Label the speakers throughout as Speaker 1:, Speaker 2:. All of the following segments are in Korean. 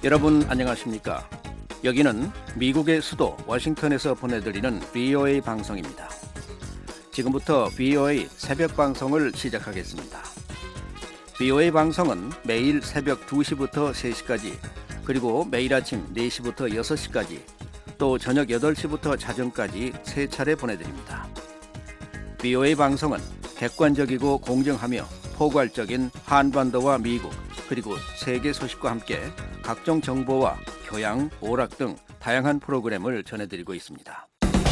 Speaker 1: 여러분 안녕하십니까? 여기는 미국의 수도 워싱턴에서 보내드리는 VOA 방송입니다. 지금부터 VOA 새벽 방송을 시작하겠습니다. VOA 방송은 매일 새벽 2시부터 3시까지, 그리고 매일 아침 4시부터 6시까지, 또 저녁 8시부터 자정까지 3차례 보내드립니다. VOA 방송은 객관적이고 공정하며 포괄적인 한반도와 미국, 그리고 세계 소식과 함께 각종 정보와 교양, 오락 등 다양한 프로그램을 전해드리고 있습니다.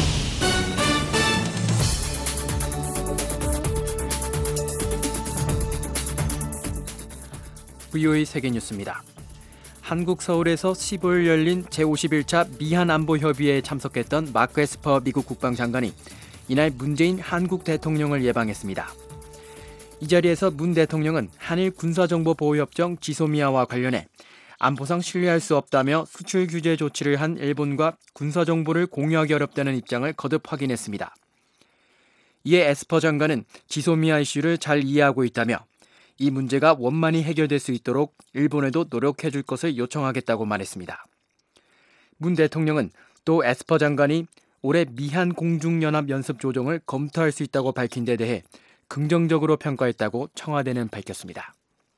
Speaker 2: VOA 세계뉴스입니다. 한국 서울에서 15일 열린 제51차 미한안보협의회에 참석했던 마크 에스퍼 미국 국방장관이 이날 문재인 한국 대통령을 예방했습니다. 이 자리에서 문 대통령은 한일 군사정보보호협정 지소미아와 관련해 안보상 신뢰할 수 없다며 수출 규제 조치를 한 일본과 군사정보를 공유하기 어렵다는 입장을 거듭 확인했습니다. 이에 에스퍼 장관은 지소미아 이슈를 잘 이해하고 있다며 이 문제가 원만히 해결될 수 있도록 일본에도 노력해 줄 것을 요청하겠다고 말했습니다. 문 대통령은 또 에스퍼 장관이 올해 미한 공중연합 연습 조정을 검토할 수 있다고 밝힌 데 대해 긍정적으로 평가했다고 청와대는 밝혔습니다.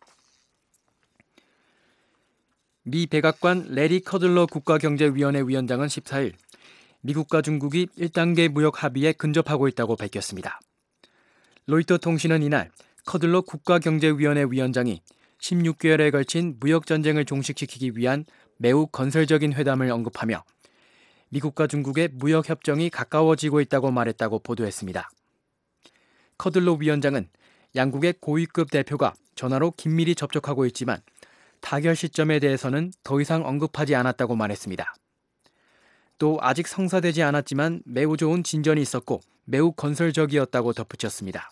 Speaker 2: 미 백악관 레리 커들러 국가경제위원회 위원장은 14일 미국과 중국이 1단계 무역 합의에 근접하고 있다고 밝혔습니다. 로이터 통신은 이날 커들러 국가경제위원회 위원장이 16개월에 걸친 무역전쟁을 종식시키기 위한 매우 건설적인 회담을 언급하며 미국과 중국의 무역협정이 가까워지고 있다고 말했다고 보도했습니다. 커들러 위원장은 양국의 고위급 대표가 전화로 긴밀히 접촉하고 있지만 타결 시점에 대해서는 더 이상 언급하지 않았다고 말했습니다. 또 아직 성사되지 않았지만 매우 좋은 진전이 있었고 매우 건설적이었다고 덧붙였습니다.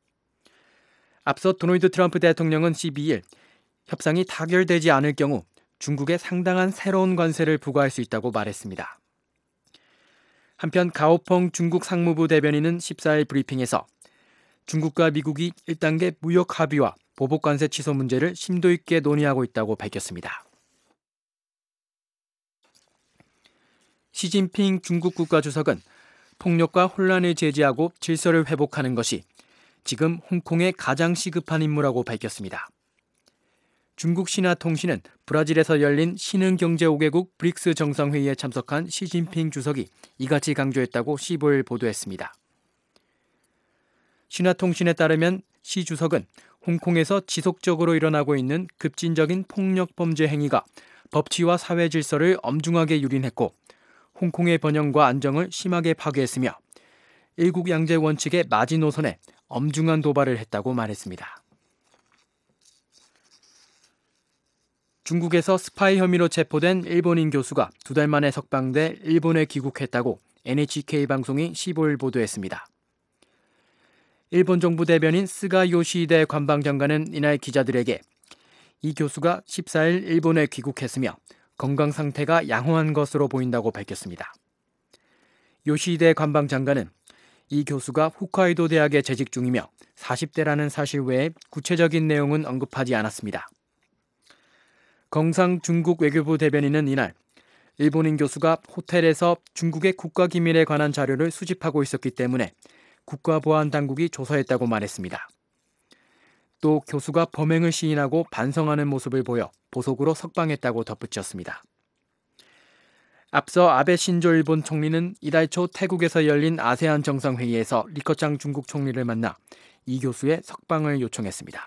Speaker 2: 앞서 도널드 트럼프 대통령은 12일 협상이 타결되지 않을 경우 중국에 상당한 새로운 관세를 부과할 수 있다고 말했습니다. 한편 가오펑 중국 상무부 대변인은 14일 브리핑에서 중국과 미국이 1단계 무역 합의와 보복관세 취소 문제를 심도 있게 논의하고 있다고 밝혔습니다. 시진핑 중국 국가주석은 폭력과 혼란을 제지하고 질서를 회복하는 것이 지금 홍콩의 가장 시급한 임무라고 밝혔습니다. 중국 신화통신은 브라질에서 열린 신흥경제 5개국 브릭스 정상회의에 참석한 시진핑 주석이 이같이 강조했다고 15일 보도했습니다. 신화통신에 따르면 시 주석은 홍콩에서 지속적으로 일어나고 있는 급진적인 폭력 범죄 행위가 법치와 사회 질서를 엄중하게 유린했고 홍콩의 번영과 안정을 심하게 파괴했으며 일국 양제 원칙의 마지노선에 엄중한 도발을 했다고 말했습니다. 중국에서 스파이 혐의로 체포된 일본인 교수가 2달 만에 석방돼 일본에 귀국했다고 NHK 방송이 15일 보도했습니다. 일본 정부 대변인 스가 요시히데 관방장관은 이날 기자들에게 이 교수가 14일 일본에 귀국했으며 건강 상태가 양호한 것으로 보인다고 밝혔습니다. 요시히데 관방장관은 이 교수가 홋카이도 대학에 재직 중이며 40대라는 사실 외에 구체적인 내용은 언급하지 않았습니다. 경상 중국 외교부 대변인은 이날 일본인 교수가 호텔에서 중국의 국가기밀에 관한 자료를 수집하고 있었기 때문에 국가보안당국이 조사했다고 말했습니다. 또 교수가 범행을 시인하고 반성하는 모습을 보여 보석으로 석방했다고 덧붙였습니다. 앞서 아베 신조 일본 총리는 이달 초 태국에서 열린 아세안 정상회의에서 리커창 중국 총리를 만나 이 교수의 석방을 요청했습니다.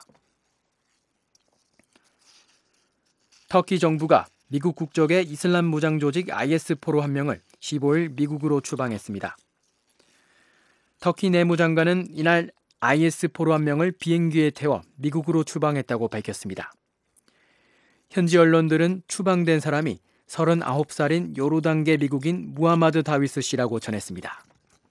Speaker 2: 터키 정부가 미국 국적의 이슬람 무장 조직 IS 포로 한 명을 15일 미국으로 추방했습니다. 터키 내무장관은 이날 IS 포로 한 명을 비행기에 태워 미국으로 추방했다고 밝혔습니다. 현지 언론들은 추방된 사람이 39살인 요르단계 미국인 무하마드 다위스 씨라고 전했습니다.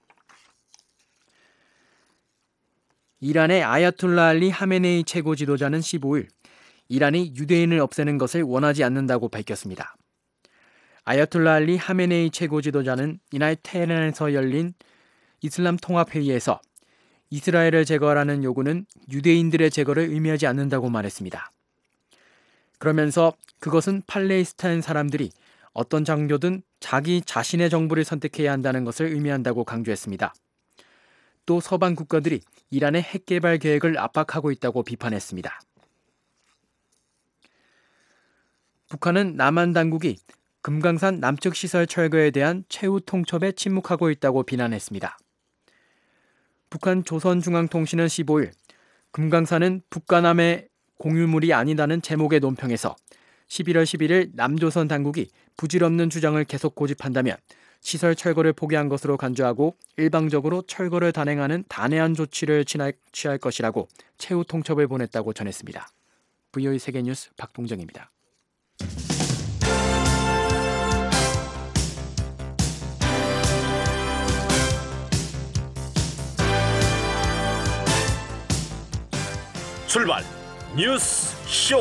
Speaker 2: 이란의 아야톨라 알리 하메네이 최고 지도자는 15일 이란이 유대인을 없애는 것을 원하지 않는다고 밝혔습니다. 아야톨라 알리 하메네이 최고 지도자는 이날 테헤란에서 열린 이슬람 통합회의에서 이스라엘을 제거하라는 요구는 유대인들의 제거를 의미하지 않는다고 말했습니다. 그러면서 그것은 팔레스타인 사람들이 어떤 장교든 자기 자신의 정부를 선택해야 한다는 것을 의미한다고 강조했습니다. 또 서방 국가들이 이란의 핵 개발 계획을 압박하고 있다고 비판했습니다. 북한은 남한 당국이 금강산 남측 시설 철거에 대한 최후 통첩에 침묵하고 있다고 비난했습니다. 북한 조선중앙통신은 15일 금강산은 북과 남의 공유물이 아니다는 제목의 논평에서 11월 11일 남조선 당국이 부질없는 주장을 계속 고집한다면 시설 철거를 포기한 것으로 간주하고 일방적으로 철거를 단행하는 단회한 조치를 취할 것이라고 최후 통첩을 보냈다고 전했습니다. VOA 세계뉴스 박동정입니다.
Speaker 3: 출발 뉴스 쇼.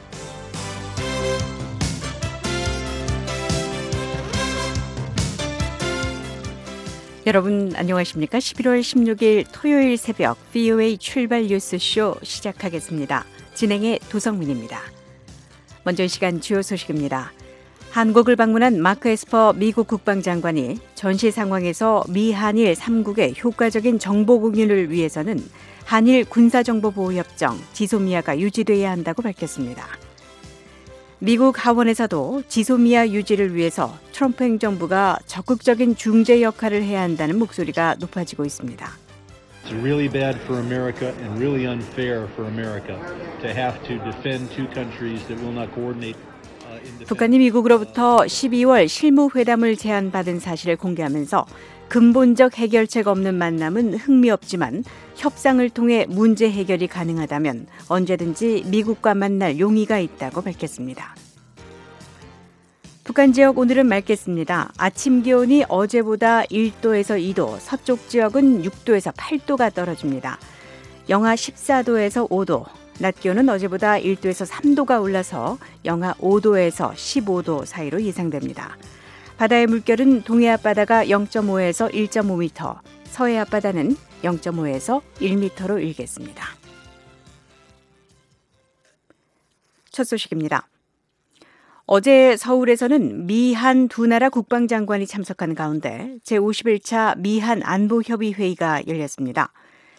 Speaker 4: 여러분 안녕하십니까? 11월 16일 토요일 새벽 VOA 출발 뉴스쇼 시작하겠습니다. 진행의 도성민입니다. 먼저 이 시간 주요 소식입니다. 한국을 방문한 마크 에스퍼 미국 국방장관이 전시 상황에서 미한일 3국의 효과적인 정보 공유를 위해서는 한일 군사정보보호협정 지소미아가 유지돼야 한다고 밝혔습니다. 미국 하원에서도 지소미아 유지를 위해서 트럼프 행정부가 적극적인 중재 역할을 해야 한다는 목소리가 높아지고 있습니다.
Speaker 5: It's really bad for America and really unfair for America to have to defend two countries that will not coordinate.
Speaker 4: 북한이 미국으로부터 12월 실무회담을 제안받은 사실을 공개하면서 근본적 해결책 없는 만남은 흥미없지만 협상을 통해 문제 해결이 가능하다면 언제든지 미국과 만날 용의가 있다고 밝혔습니다. 북한 지역 오늘은 맑겠습니다. 아침 기온이 어제보다 1도에서 2도, 서쪽 지역은 6도에서 8도가 떨어집니다. 영하 14도에서 5도, 낮 기온은 어제보다 1도에서 3도가 올라서 영하 5도에서 15도 사이로 예상됩니다. 바다의 물결은 동해 앞바다가 0.5에서 1.5m, 서해 앞바다는 0.5에서 1m로 일겠습니다. 첫 소식입니다. 어제 서울에서는 미한 두 나라 국방장관이 참석한 가운데 제51차 미한 안보협의회의가 열렸습니다.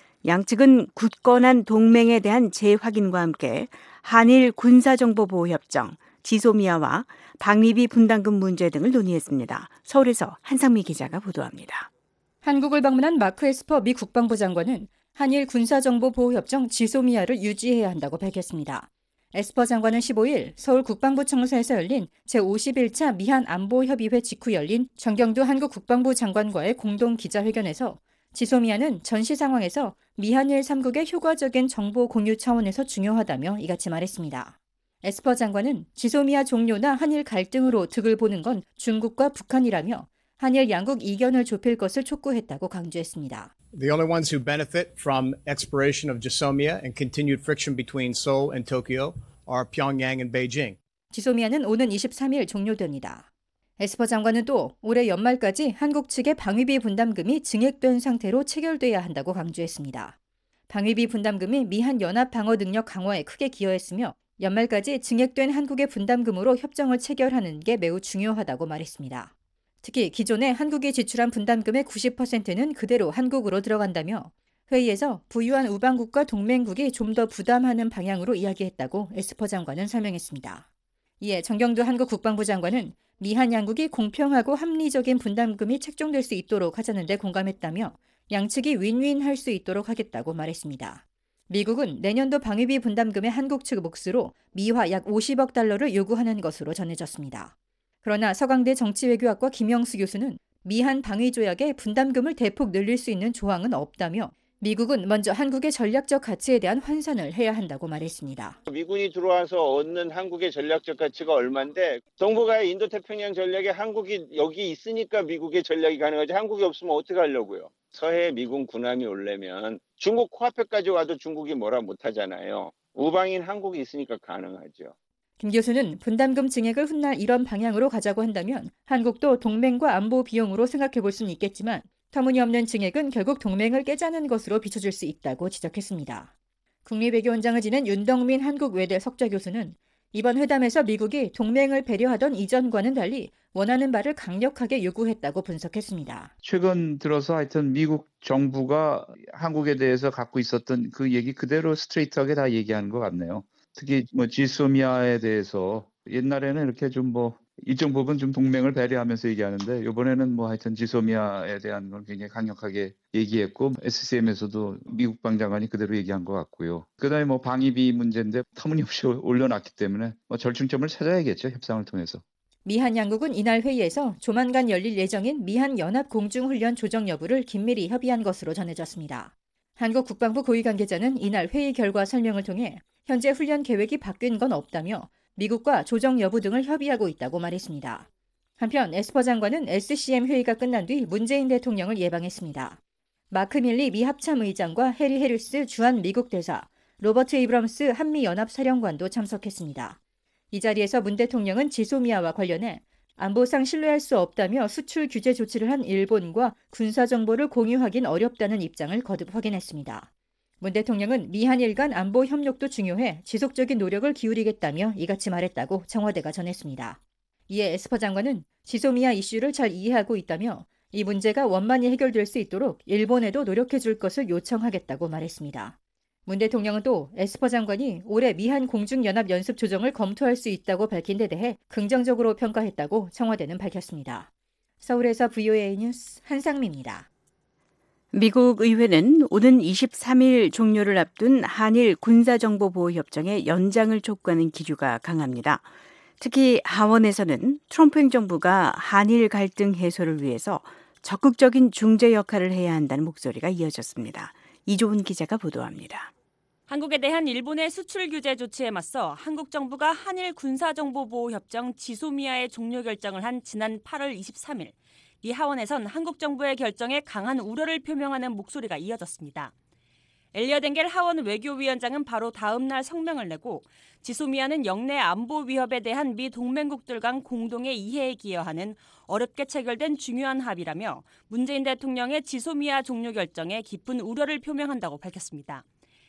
Speaker 4: 양측은 굳건한 동맹에 대한 재확인과 함께 한일 군사정보보호협정, 지소미아와 방위비 분담금 문제 등을 논의했습니다. 서울에서 한상미 기자가 보도합니다.
Speaker 6: 한국을 방문한 마크 에스퍼 미 국방부 장관은 한일 군사정보보호협정 지소미아를 유지해야 한다고 밝혔습니다. 에스퍼 장관은 15일 서울 국방부청사에서 열린 제51차 미한 안보협의회 직후 열린 정경두 한국 국방부 장관과의 공동 기자회견에서 지소미아는 전시 상황에서 미한일 3국의 효과적인 정보 공유 차원에서 중요하다며 이같이 말했습니다. 에스퍼 장관은 지소미아 종료나 한일 갈등으로 득을 보는 건 중국과 북한이라며 한일 양국 이견을 좁힐 것을 촉구했다고 강조했습니다.
Speaker 7: The only ones who benefit from expiration of Jisomia and continued friction between Seoul and Tokyo are Pyongyang and Beijing.
Speaker 6: 지소미아는 오는 23일 종료됩니다. 에스퍼 장관은 또 올해 연말까지 한국 측의 방위비 분담금이 증액된 상태로 체결돼야 한다고 강조했습니다. 방위비 분담금이 미한 연합 방어 능력 강화에 크게 기여했으며 연말까지 증액된 한국의 분담금으로 협정을 체결하는 게 매우 중요하다고 말했습니다. 특히 기존에 한국이 지출한 분담금의 90%는 그대로 한국으로 들어간다며 회의에서 부유한 우방국과 동맹국이 좀 더 부담하는 방향으로 이야기했다고 에스퍼 장관은 설명했습니다. 이에 정경두 한국 국방부 장관은 미한 양국이 공평하고 합리적인 분담금이 책정될 수 있도록 하자는 데 공감했다며 양측이 윈윈할 수 있도록 하겠다고 말했습니다. 미국은 내년도 방위비 분담금의 한국 측 몫으로 미화 약 50억 달러를 요구하는 것으로 전해졌습니다. 그러나 서강대 정치외교학과 김영수 교수는 미한 방위조약에 분담금을 대폭 늘릴 수 있는 조항은 없다며 미국은 먼저 한국의 전략적 가치에 대한 환산을 해야 한다고 말했습니다.
Speaker 8: 미군이 들어와서 얻는 한국의 전략적 가치가 얼마인데 동북아의 인도태평양 전략에 한국이 여기 있으니까 미국의 전략이 가능하지 한국이 없으면 어떻게 하려고요. 서해 미군 군함이 오려면 중국 코앞에까지 와도 중국이 뭐라 못하잖아요. 우방인 한국이 있으니까 가능하죠.
Speaker 6: 김 교수는 분담금 증액을 훗날 이런 방향으로 가자고 한다면 한국도 동맹과 안보 비용으로 생각해 볼 수는 있겠지만 터무니없는 증액은 결국 동맹을 깨자는 것으로 비춰질 수 있다고 지적했습니다. 국립외교원장을 지낸 윤덕민 한국외대 석좌 교수는 이번 회담에서 미국이 동맹을 배려하던 이전과는 달리 원하는 바를 강력하게 요구했다고 분석했습니다.
Speaker 9: 최근 들어서 하여튼 미국 정부가 한국에 대해서 갖고 있었던 그 얘기 그대로 스트레이트하게 다 얘기하는 것 같네요. 특히 지소미아에 대해서 옛날에는 이렇게 좀 일정 부분 좀 동맹을 배려하면서 얘기하는데 이번에는 하여튼 지소미아에 대한 걸 굉장히 강력하게 얘기했고 SCM에서도 미국 방장관이 그대로 얘기한 것 같고요. 그다음에 방위비 문제인데 터무니없이 올려놨기 때문에 절충점을 찾아야겠죠. 협상을 통해서.
Speaker 6: 미한 양국은 이날 회의에서 조만간 열릴 예정인 미한 연합 공중훈련 조정 여부를 긴밀히 협의한 것으로 전해졌습니다. 한국 국방부 고위 관계자는 이날 회의 결과 설명을 통해 현재 훈련 계획이 바뀐 건 없다며 미국과 조정 여부 등을 협의하고 있다고 말했습니다. 한편 에스퍼 장관은 SCM 회의가 끝난 뒤 문재인 대통령을 예방했습니다. 마크 밀리 미 합참의장과 해리 해리스 주한 미국 대사, 로버트 에이브럼스 한미연합사령관도 참석했습니다. 이 자리에서 문 대통령은 지소미아와 관련해 안보상 신뢰할 수 없다며 수출 규제 조치를 한 일본과 군사정보를 공유하긴 어렵다는 입장을 거듭 확인했습니다. 문 대통령은 미한일 간 안보 협력도 중요해 지속적인 노력을 기울이겠다며 이같이 말했다고 청와대가 전했습니다. 이에 에스퍼 장관은 지소미아 이슈를 잘 이해하고 있다며 이 문제가 원만히 해결될 수 있도록 일본에도 노력해 줄 것을 요청하겠다고 말했습니다. 문 대통령은 또 에스퍼 장관이 올해 미한 공중연합연습 조정을 검토할 수 있다고 밝힌 데 대해 긍정적으로 평가했다고 청와대는 밝혔습니다. 서울에서 VOA 뉴스 한상미입니다.
Speaker 4: 미국 의회는 오는 23일 종료를 앞둔 한일 군사정보보호협정의 연장을 촉구하는 기류가 강합니다. 특히 하원에서는 트럼프 행정부가 한일 갈등 해소를 위해서 적극적인 중재 역할을 해야 한다는 목소리가 이어졌습니다. 이조은 기자가 보도합니다.
Speaker 10: 한국에 대한 일본의 수출 규제 조치에 맞서 한국 정부가 한일 군사정보보호협정 지소미아의 종료 결정을 한 지난 8월 23일 미 하원에선 한국 정부의 결정에 강한 우려를 표명하는 목소리가 이어졌습니다. 엘리엇 엥겔 하원 외교위원장은 바로 다음 날 성명을 내고 지소미아는 영내 안보 위협에 대한 미 동맹국들 간 공동의 이해에 기여하는 어렵게 체결된 중요한 합의라며 문재인 대통령의 지소미아 종료 결정에 깊은 우려를 표명한다고 밝혔습니다.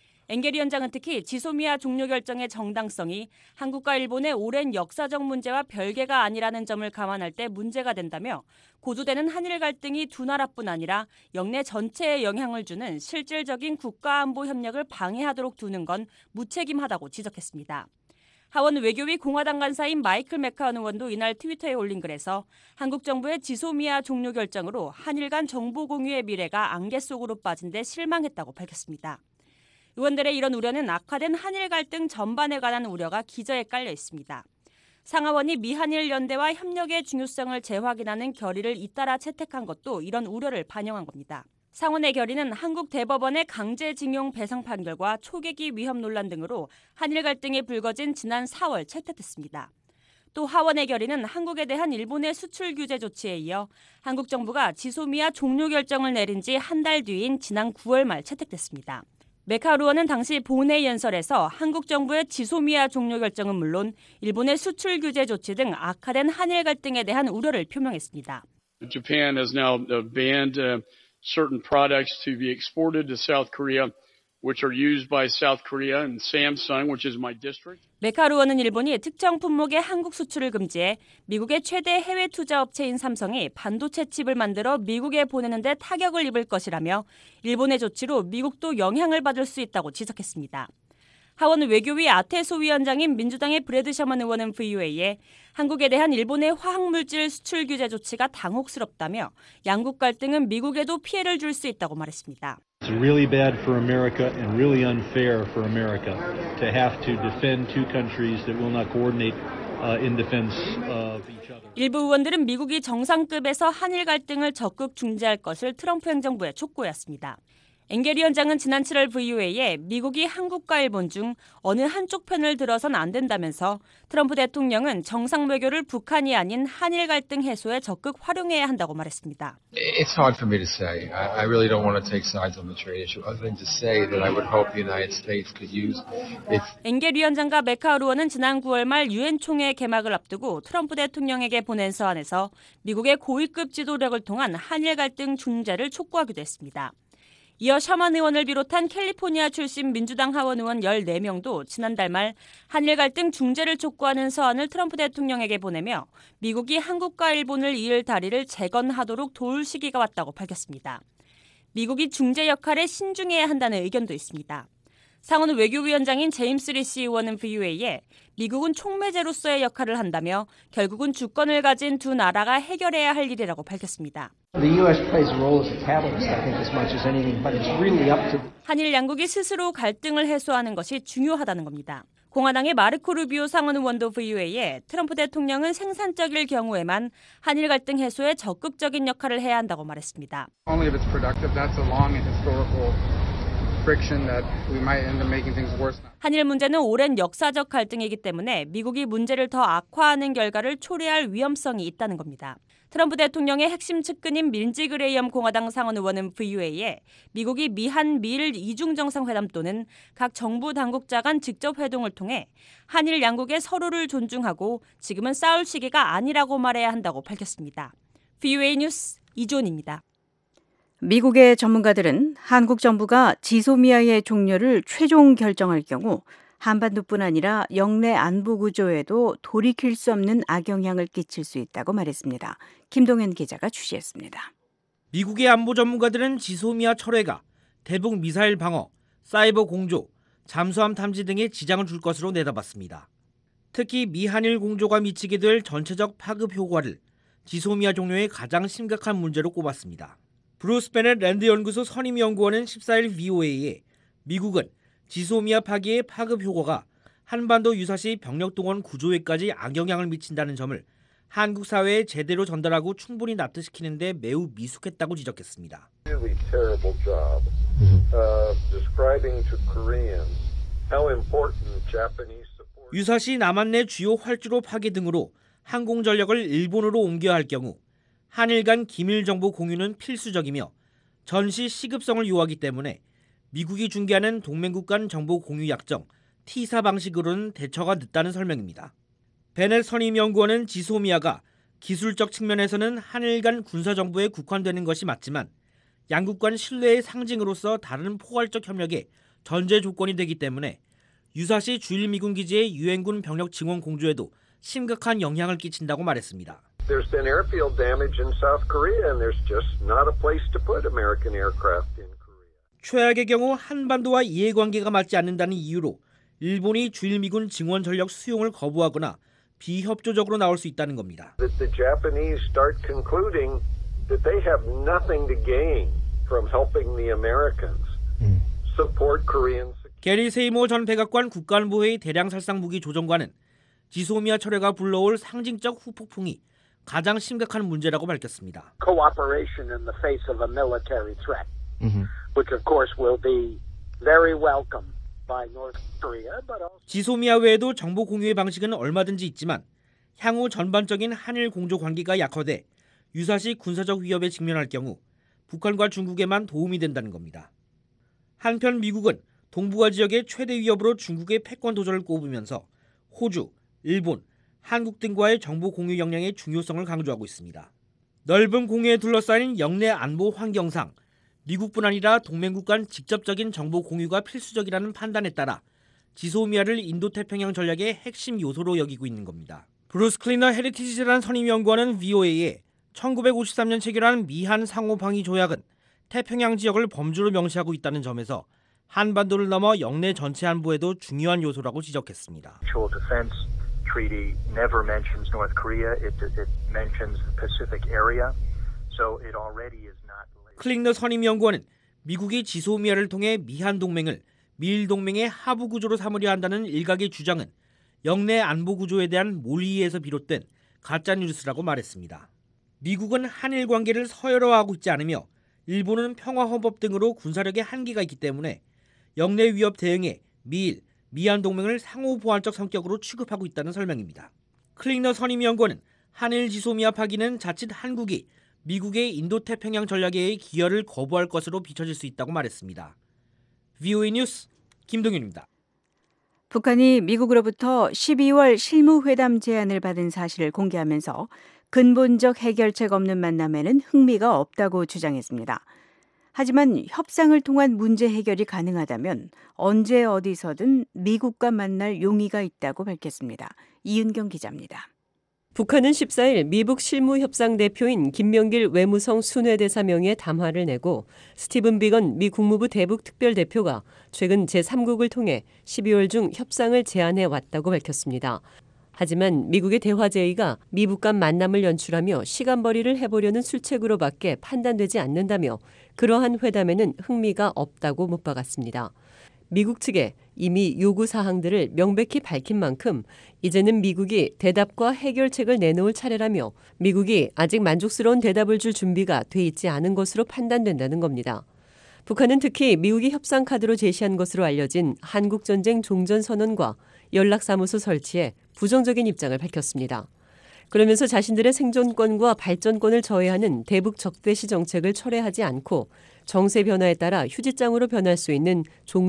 Speaker 10: 엥겔 위원장은 특히 지소미아 종료 결정의 정당성이 한국과 일본의 오랜 역사적 문제와 별개가 아니라는 점을 감안할 때 문제가 된다며 고조되는 한일 갈등이 두 나라뿐 아니라 영내 전체에 영향을 주는 실질적인 국가안보 협력을 방해하도록 두는 건 무책임하다고 지적했습니다. 하원 외교위 공화당 간사인 마이클 맥카원 의원도 이날 트위터에 올린 글에서 한국 정부의 지소미아 종료 결정으로 한일 간 정보 공유의 미래가 안개 속으로 빠진 데 실망했다고 밝혔습니다. 의원들의 이런 우려는 악화된 한일 갈등 전반에 관한 우려가 기저에 깔려 있습니다. 상하원이 미한일 연대와 협력의 중요성을 재확인하는 결의를 잇따라 채택한 것도 이런 우려를 반영한 겁니다. 상원의 결의는 한국 대법원의 강제징용 배상 판결과 초계기 위협 논란 등으로 한일 갈등이 불거진 지난 4월 채택됐습니다. 또 하원의 결의는 한국에 대한 일본의 수출 규제 조치에 이어 한국 정부가 지소미아 종료 결정을 내린 지 한 달 뒤인 지난 9월 말 채택됐습니다. 메카루 의원은 당시 본회의 연설에서 한국 정부의 지소미아 종료 결정은 물론 일본의 수출 규제 조치 등 악화된 한일 갈등에 대한 우려를 표명했습니다.
Speaker 11: Japan has now banned certain products to be exported to South Korea, which are used by South Korea and Samsung, which is my district.
Speaker 10: 메카루 의원은 일본이 특정 품목의 한국 수출을 금지해 미국의 최대 해외 투자 업체인 삼성이 반도체 칩을 만들어 미국에 보내는 데 타격을 입을 것이라며 일본의 조치로 미국도 영향을 받을 수 있다고 지적했습니다. 하원 외교위 아테소 위원장인 민주당의 브래드 셔먼 의원은 VOA에 한국에 대한 일본의 화학물질 수출 규제 조치가 당혹스럽다며 양국 갈등은 미국에도 피해를 줄 수 있다고 말했습니다.
Speaker 5: It's really bad for America and really unfair for America to have to defend two countries that will not coordinate in defense of each other.
Speaker 10: 일부 의원들은 미국이 정상급에서 한일 갈등을 적극 중재할 것을 트럼프 행정부에 촉구했습니다. 엥겔 위원장은 지난 7월 VOA에 미국이 한국과 일본 중 어느 한쪽 편을 들어선 안 된다면서 트럼프 대통령은 정상 외교를 북한이 아닌 한일 갈등 해소에 적극 활용해야 한다고 말했습니다.
Speaker 12: It's hard for me to say. I really don't want to take sides on the trade issue other than to say that I would hope the United States could use its...
Speaker 10: 엥겔 위원장과 메카루 의원은 지난 9월 말 유엔 총회 개막을 앞두고 트럼프 대통령에게 보낸 서한에서 미국의 고위급 지도력을 통한 한일 갈등 중재를 촉구하기도 했습니다. 이어 셔먼 의원을 비롯한 캘리포니아 출신 민주당 하원 의원 14명도 지난달 말 한일 갈등 중재를 촉구하는 서한을 트럼프 대통령에게 보내며 미국이 한국과 일본을 이을 다리를 재건하도록 도울 시기가 왔다고 밝혔습니다. 미국이 중재 역할에 신중해야 한다는 의견도 있습니다. 상원 외교위원장인 제임스 리시 의원은 VOA에 미국은 촉매제로서의 역할을 한다며 결국은 주권을 가진 두 나라가 해결해야 할 일이라고 밝혔습니다. 한일 양국이 스스로 갈등을 해소하는 것이 중요하다는 겁니다. 공화당의 마르코 루비오 상원 의원도 VOA에 트럼프 대통령은 생산적일 경우에만 한일 갈등 해소에 적극적인 역할을 해야 한다고 말했습니다. 한일 문제는 오랜 역사적 갈등이기 때문에 미국이 문제를 더 악화하는 결과를 초래할 위험성이 있다는 겁니다. 트럼프 대통령의 핵심 측근인 민지 그레이엄 공화당 상원 의원은 VOA에 미국이 미한 미일 이중 정상회담 또는 각 정부 당국자 간 직접 회동을 통해 한일 양국의 서로를 존중하고 지금은 싸울 시기가 아니라고 말해야 한다고 밝혔습니다. VOA 뉴스 이존입니다.
Speaker 4: 미국의 전문가들은 한국 정부가 지소미아의 종료를 최종 결정할 경우 한반도뿐 아니라 영내 안보 구조에도 돌이킬 수 없는 악영향을 끼칠 수 있다고 말했습니다. 김동현 기자가 취재했습니다.
Speaker 13: 미국의 안보 전문가들은 지소미아 철회가 대북 미사일 방어, 사이버 공조, 잠수함 탐지 등에 지장을 줄 것으로 내다봤습니다. 특히 미한일 공조가 미치게 될 전체적 파급 효과를 지소미아 종료의 가장 심각한 문제로 꼽았습니다. 브루스 베넷 랜드 연구소 선임 연구원은 14일 VOA에 미국은 지소미아 파기의 파급 효과가 한반도 유사시 병력 동원 구조에까지 악영향을 미친다는 점을 한국 사회에 제대로 전달하고 충분히 납득시키는 데 매우 미숙했다고 지적했습니다. 유사시 남한내 주요 활주로 파기 등으로 항공 전력을 일본으로 옮겨야 할 경우 한일 간 기밀 정보 공유는 필수적이며 전시 시급성을 요하기 때문에 미국이 중개하는 동맹국 간 정보 공유 약정 T4 방식으로는 대처가 늦다는 설명입니다. 베넷 선임 연구원은 지소미아가 기술적 측면에서는 한일 간 군사정보에 국한되는 것이 맞지만 양국 간 신뢰의 상징으로서 다른 포괄적 협력의 전제 조건이 되기 때문에 유사시 주일 미군 기지의 유엔군 병력 증원 공조에도 심각한 영향을 끼친다고 말했습니다.
Speaker 14: There's been airfield damage in South Korea and there's just not a place to put American aircraft in Korea.
Speaker 13: 최악의 경우 한반도와 이해관계가 맞지 않는다는 이유로 일본이 주일 미군 증원 전력 수용을 거부하거나 비협조적으로 나올 수 있다는 겁니다.
Speaker 14: That the Japanese start concluding that they have nothing to gain from helping the Americans support Korean.
Speaker 13: 게리 세이모 전 백악관 국가안보회의 대량살상 무기 조정관은 지소미아 철회가 불러올 상징적 후폭풍이 가장 심각한 문제라고 밝혔습니다.
Speaker 15: Cooperation in the face of a military threat, which of course will be very welcome by North Korea, but also
Speaker 13: 지소미아 외에도 정보 공유의 방식은 얼마든지 있지만 향후 전반적인 한일 공조 관계가 약화돼 유사시 군사적 위협에 직면할 경우 북한과 중국에만 도움이 된다는 겁니다. 한편 미국은 동북아 지역의 최대 위협으로 중국의 패권 도전을 꼽으면서 호주, 일본, 한국 등과의 정보 공유 역량의 중요성을 강조하고 있습니다. 넓은 공유에 둘러싸인 영내 안보 환경상 미국뿐 아니라 동맹국 간 직접적인 정보 공유가 필수적이라는 판단에 따라 지소미아를 인도태평양 전략의 핵심 요소로 여기고 있는 겁니다. 브루스 클리너 헤리티지 재단 선임 연구원은 VOA에 1953년 체결한 미한 상호방위 조약은 태평양 지역을 범주로 명시하고 있다는 점에서 한반도를 넘어 영내 전체 안보에도 중요한 요소라고 지적했습니다.
Speaker 16: Treaty never mentions North Korea. It mentions the Pacific area. So it already is not.
Speaker 13: 클링너 선임 연구원은 미국이 지소미아를 통해 미한 동맹을 미일 동맹의 하부 구조로 삼으려 한다는 일각의 주장은 영내 안보 구조에 대한 몰이해에서 비롯된 가짜 뉴스라고 말했습니다. 미국은 한일 관계를 서열화하고 있지 않으며 일본은 평화헌법 등으로 군사력의 한계가 있기 때문에 영내 위협 대응에 미일, 미한 동맹을 상호 보완적 성격으로 취급하고 있다는 설명입니다. 클링너 선임 연구원은 한일 지소미아 파기는 자칫 한국이 미국의 인도태평양 전략에 기여를 거부할 것으로 비춰질 수 있다고 말했습니다. VOA 뉴스 김동윤입니다.
Speaker 4: 북한이 미국으로부터 12월 실무회담 제안을 받은 사실을 공개하면서 근본적 해결책 없는 만남에는 흥미가 없다고 주장했습니다. 하지만 협상을 통한 문제 해결이 가능하다면 언제 어디서든 미국과 만날 용의가 있다고 밝혔습니다. 이은경 기자입니다.
Speaker 17: 북한은 14일 미북 실무협상 대표인 김명길 외무성 순회대사 명의의 담화를 내고 스티븐 비건 미 국무부 대북 특별대표가 최근 제3국을 통해 12월 중 협상을 제안해 왔다고 밝혔습니다. 하지만 미국의 대화 제의가 미북 간 만남을 연출하며 시간벌이를 해보려는 술책으로밖에 판단되지 않는다며 그러한 회담에는 흥미가 없다고 못 박았습니다. 미국 측에 이미 요구 사항들을 명백히 밝힌 만큼 이제는 미국이 대답과 해결책을 내놓을 차례라며 미국이 아직 만족스러운 대답을 줄 준비가 돼 있지 않은 것으로 판단된다는 겁니다. 북한은 특히 미국이 협상 카드로 제시한 것으로 알려진 한국전쟁 종전선언과 연락사무소 설치에 부정적인 입장을 밝혔습니다. 그러면서 자신들의 생존권과 발전권을 저해하는 대북 적대시 정책을 철회하지 않고 정세 변화에 따라 휴지장으로 변할 수 있는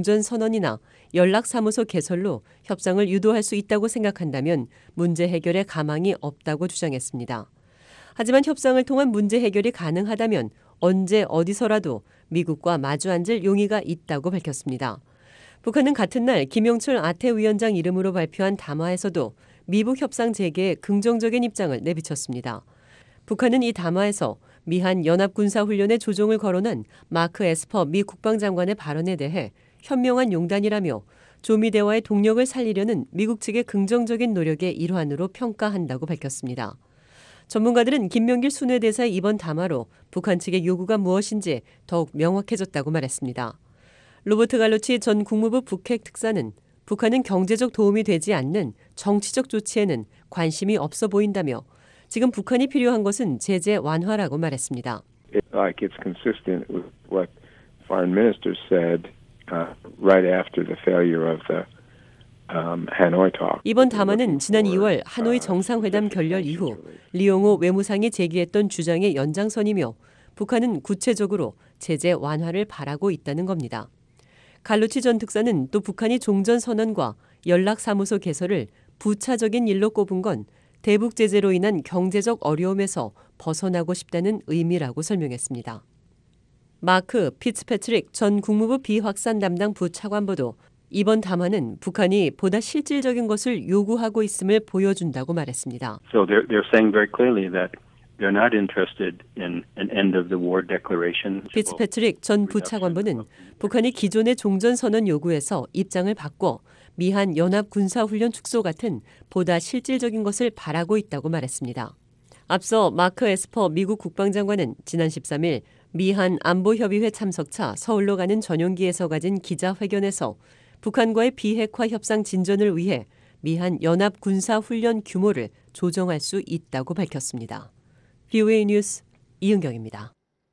Speaker 17: 종전선언이나 연락사무소 개설로 협상을 유도할 수 있다고 생각한다면 문제 해결에 가망이 없다고 주장했습니다. 하지만 협상을 통한 문제 해결이 가능하다면 언제 어디서라도 미국과 마주 앉을 용의가 있다고 밝혔습니다. 북한은 같은 날 김영철 아태 위원장 이름으로 발표한 담화에서도 미북 협상 재개에 긍정적인 입장을 내비쳤습니다. 북한은 이 담화에서 미한 연합군사훈련에 조종을 거론한 마크 에스퍼 미 국방장관의 발언에 대해 현명한 용단이라며 조미 대화의 동력을 살리려는 미국 측의 긍정적인 노력의 일환으로 평가한다고 밝혔습니다. 전문가들은 김명길 순회대사의 이번 담화로 북한 측의 요구가 무엇인지 더욱 명확해졌다고 말했습니다. 로버트 갈로치 전 국무부 북핵 특사는 북한은 경제적 도움이 되지 않는 정치적 조치에는 관심이 없어 보인다며 지금 북한이 필요한 것은 제재 완화라고 말했습니다.
Speaker 18: It's consistent with what foreign minister said right after the failure of the Hanoi talk.
Speaker 17: 이번 담화는 지난 2월 하노이 정상회담 결렬 이후 리용호 외무상이 제기했던 주장의 연장선이며 북한은 구체적으로 제재 완화를 바라고 있다는 겁니다. 갈로치 전 특사는 또 북한이 종전선언과 연락사무소 개설을 부차적인 일로 꼽은 건 대북 제재로 인한 경제적 어려움에서 벗어나고 싶다는 의미라고 설명했습니다. 마크 피츠패트릭 전 국무부 비확산 담당 부차관보도 이번 담화는 북한이 보다 실질적인 것을 요구하고 있음을 보여준다고 말했습니다.
Speaker 19: So they're saying very clearly that they're not interested in an end of the war declaration.
Speaker 17: 피츠패트릭 전 부차관보는 북한이 기존의 종전선언 요구에서 입장을 바꿔 미한 연합군사훈련 축소 같은 보다 실질적인 것을 바라고 있다고 말했습니다. 앞서 마크 에스퍼 미국 국방장관은 지난 13일 미한 안보협의회 참석차 서울로 가는 전용기에서 가진 기자회견에서 북한과의 비핵화 협상 진전을 위해 미한 연합군사훈련 규모를 조정할 수 있다고 밝혔습니다. VOA 뉴스 이은경입니다.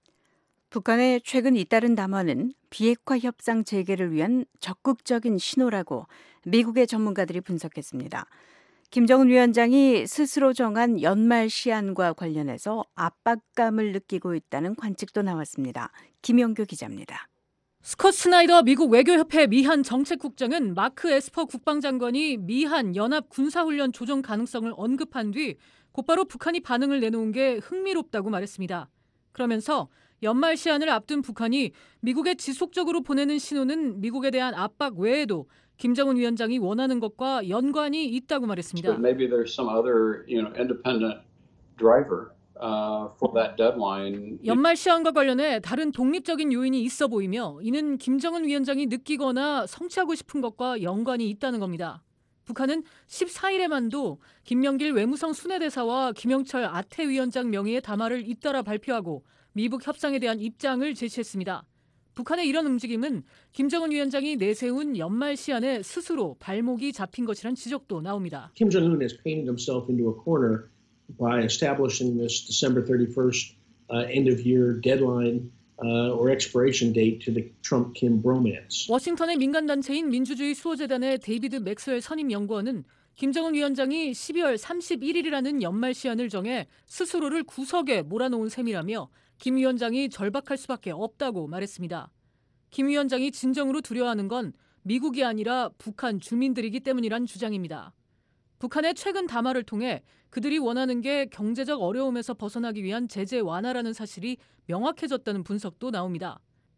Speaker 4: 북한의 최근 잇따른 담화는 비핵화 협상 재개를 위한 적극적인 신호라고 미국의 전문가들이 분석했습니다. 김정은 위원장이 스스로 정한 연말 시한과 관련해서 압박감을 느끼고 있다는 관측도 나왔습니다. 김영규 기자입니다.
Speaker 20: 스콧 스나이더 미국 외교협회 미한 정책국장은 마크 에스퍼 국방장관이 미한 연합 군사훈련 조정 가능성을 언급한 뒤 곧바로 북한이 반응을 내놓은 게 흥미롭다고 말했습니다. 그러면서 연말 시한을 앞둔 북한이 미국에 지속적으로 보내는 신호는 미국에 대한 압박 외에도 김정은 위원장이 원하는 것과 연관이 있다고 말했습니다.
Speaker 21: Maybe there's some other, independent driver for that deadline.
Speaker 20: 연말 시한과 관련해 다른 독립적인 요인이 있어 보이며 이는 김정은 위원장이 느끼거나 성취하고 싶은 것과 연관이 있다는 겁니다. 북한은 14일에만도 김명길 외무성 순회대사와 김영철 아태 위원장 명의의 담화를 잇따라 발표하고 미북 협상에 대한 입장을 제시했습니다. 북한의 이런 움직임은 김정은 위원장이 내세운 연말 시한에 스스로 발목이 잡힌 것이란 지적도 나옵니다.
Speaker 22: Kim Jong-un has painted himself into a corner by establishing this December 31st end-of-year deadline or expiration date to the Trump-Kim bromance.
Speaker 20: 워싱턴의 민간단체인 민주주의 수호재단의 데이비드 맥스웰 선임 연구원은 김정은 위원장이 12월 31일이라는 연말 시한을 정해 스스로를 구석에 몰아놓은 셈이라며 김 위원장이 절박할 수밖에 없다고 말했습니다. 김 위원장이 진정으로 두려워하는 건 미국이 아니라 북한 주민들이기 때문이란 주장입니다. 북한의 최근 담화를 통해 그들이 원하는 게 경제적 어려움에서 벗어나기 위한 제재 완화라는 사실이 명확해졌다는 분석도 나옵니다.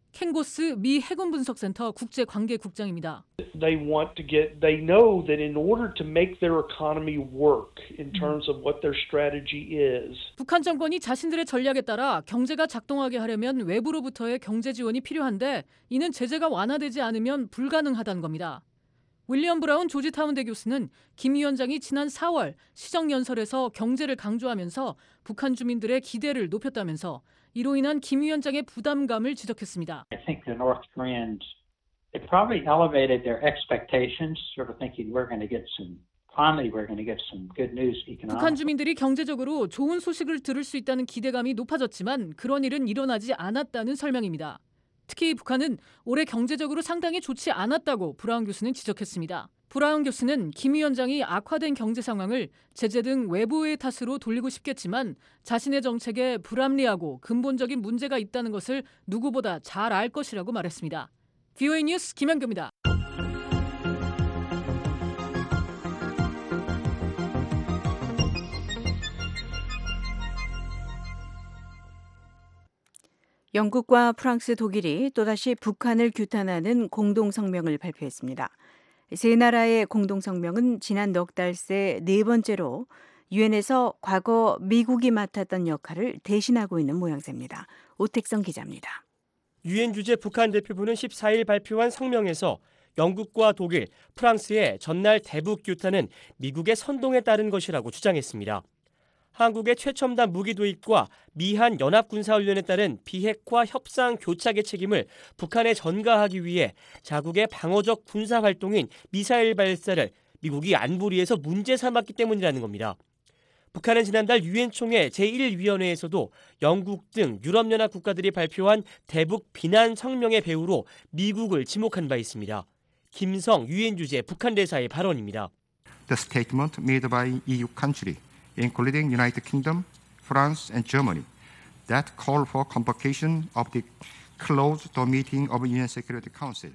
Speaker 20: 켄고스 미 해군 분석센터 국제관계국장입니다.
Speaker 1: They know that in order to make their economy work in terms of what their strategy is.
Speaker 20: 북한 정권이 자신들의 전략에 따라 경제가 작동하게 하려면 외부로부터의 경제 지원이 필요한데 이는 제재가 완화되지 않으면 불가능하다는 겁니다. 윌리엄 브라운 조지타운대 교수는 김 위원장이 지난 4월 시정연설에서 경제를 강조하면서 북한 주민들의 기대를 높였다면서 이로 인한 김 위원장의 부담감을 지적했습니다.
Speaker 15: I think the North Koreans, they probably elevated their expectations, sort of thinking we're going to get finally we're going to get some good news economically.
Speaker 20: 북한 주민들이 경제적으로 좋은 소식을 들을 수 있다는 기대감이 높아졌지만 그런 일은 일어나지 않았다는 설명입니다. 특히 북한은 올해 경제적으로 상당히 좋지 않았다고 브라운 교수는 지적했습니다. 브라운 교수는 김 위원장이 악화된 경제 상황을 제재 등 외부의 탓으로 돌리고 싶겠지만 자신의 정책에 불합리하고 근본적인 문제가 있다는 것을 누구보다 잘 알 것이라고 말했습니다. VOA 뉴스 김현규입니다.
Speaker 4: 영국과 프랑스, 독일이 또다시 북한을 규탄하는 공동성명을 발표했습니다. 세 나라의 공동성명은 지난 넉 달 새 네 번째로 유엔에서 과거 미국이 맡았던 역할을 대신하고 있는 모양새입니다. 오택성 기자입니다.
Speaker 2: 유엔 주재 북한 대표부는 14일 발표한 성명에서 영국과 독일, 프랑스의 전날 대북 규탄은 미국의 선동에 따른 것이라고 주장했습니다. 한국의 최첨단 무기 도입과 미한 연합군사훈련에 따른 비핵화 협상 교착의 책임을 북한에 전가하기 위해 자국의 방어적 군사활동인 미사일 발사를 미국이 안보리에서 문제 삼았기 때문이라는 겁니다. 북한은 지난달 유엔 총회 제1위원회에서도 영국 등 유럽연합 국가들이 발표한 대북 비난 성명의 배후로 미국을 지목한 바 있습니다. 김성 유엔 주재 북한 대사의 발언입니다.
Speaker 23: The statement made by EU country, including United Kingdom, France, and Germany, that call for convocation of the closed door meeting of UN Security Council.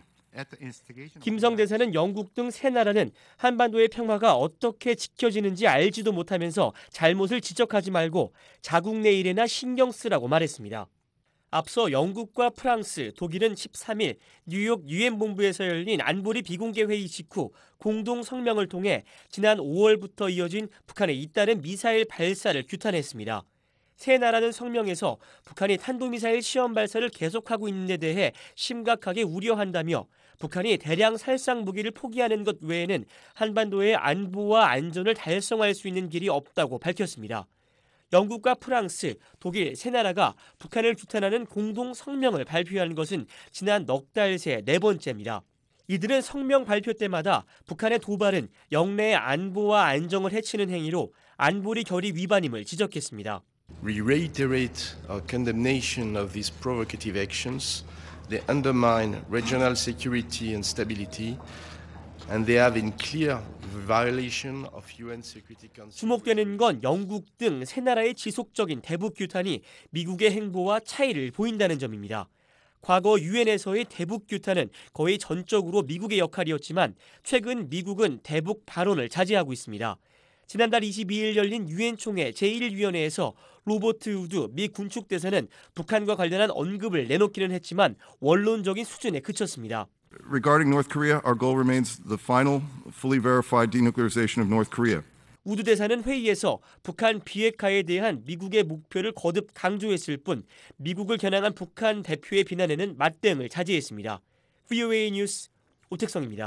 Speaker 2: 김성 대사는 영국 등 세 나라는 한반도의 평화가 어떻게 지켜지는지 알지도 못하면서 잘못을 지적하지 말고 자국 내 일에나 신경 쓰라고 말했습니다. 앞서 영국과 프랑스, 독일은 13일 뉴욕 유엔 본부에서 열린 안보리 비공개 회의 직후 공동 성명을 통해 지난 5월부터 이어진 북한의 잇따른 미사일 발사를 규탄했습니다. 세 나라는 성명에서 북한이 탄도미사일 시험 발사를 계속하고 있는 데 대해 심각하게 우려한다며 북한이 대량 살상 무기를 포기하는 것 외에는 한반도의 안보와 안전을 달성할 수 있는 길이 없다고 밝혔습니다. 영국과 프랑스, 독일 세 나라가 북한을 규탄하는 공동 성명을 발표한 것은 지난 넉 달 새 네 번째입니다. 이들은 성명 발표 때마다 북한의 도발은 영내의 안보와 안정을 해치는 행위로 안보리 결의 위반임을 지적했습니다.
Speaker 24: We reiterate our condemnation of these provocative actions. They undermine regional security and stability, and they have in clear violation of UN Security Council.
Speaker 2: 주목되는 건 영국 등 세 나라의 지속적인 대북 규탄이 미국의 행보와 차이를 보인다는 점입니다. 과거 유엔에서의 대북 규탄은 거의 전적으로 미국의 역할이었지만 최근 미국은 대북 발언을 자제하고 있습니다. 지난달 22일 열린 유엔 총회 제1위원회에서 로버트 우드 미 군축대사는 북한과 관련한 언급을 내놓기는 했지만 원론적인 수준에 그쳤습니다.
Speaker 25: Regarding North Korea, our goal remains the final, fully verified denuclearization of North Korea.
Speaker 2: 우드 대사는 회의에서 북한 비핵화에 대한 미국의 목표를 거듭 강조했을 뿐 미국을 겨냥한 북한 대표의 비난에는 맞대응을 자제했습니다. VOA 뉴스 오택성입니다.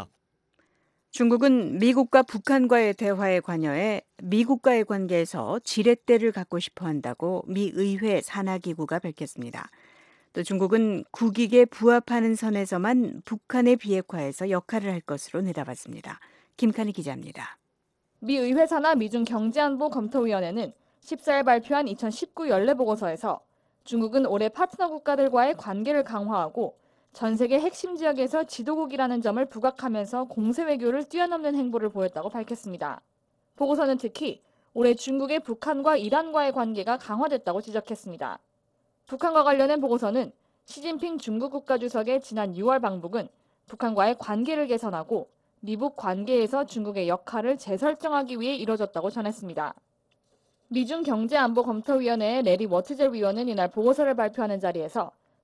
Speaker 4: 중국은 미국과 북한과의 대화에 관여해 미국과의 관계에서 지렛대를 갖고 싶어 한다고 미 의회 산하기구가 밝혔습니다. 또 중국은 국익에 부합하는 선에서만 북한의 비핵화에서 역할을 할 것으로 내다봤습니다. 김칸희 기자입니다.
Speaker 26: 미 의회 산하 미중 경제안보검토위원회는 14일 발표한 2019 연례보고서에서 중국은 올해 파트너 국가들과의 관계를 강화하고 전 세계 핵심 지역에서 지도국이라는 점을 부각하면서 공세 외교를 뛰어넘는 행보를 보였다고 밝혔습니다. 보고서는 특히 올해 중국의 북한과 이란과의 관계가 강화됐다고 지적했습니다. 북한과 관련된 보고서는 시진핑 중국 국가주석의 지난 6월 방북은 북한과의 관계를 개선하고 미북 관계에서 중국의 역할을 재설정하기 위해 이뤄졌다고 전했습니다. 미중 경제안보검토위원회의 레리 워트젤 위원은 이날 보고서를 발표하는 자리에서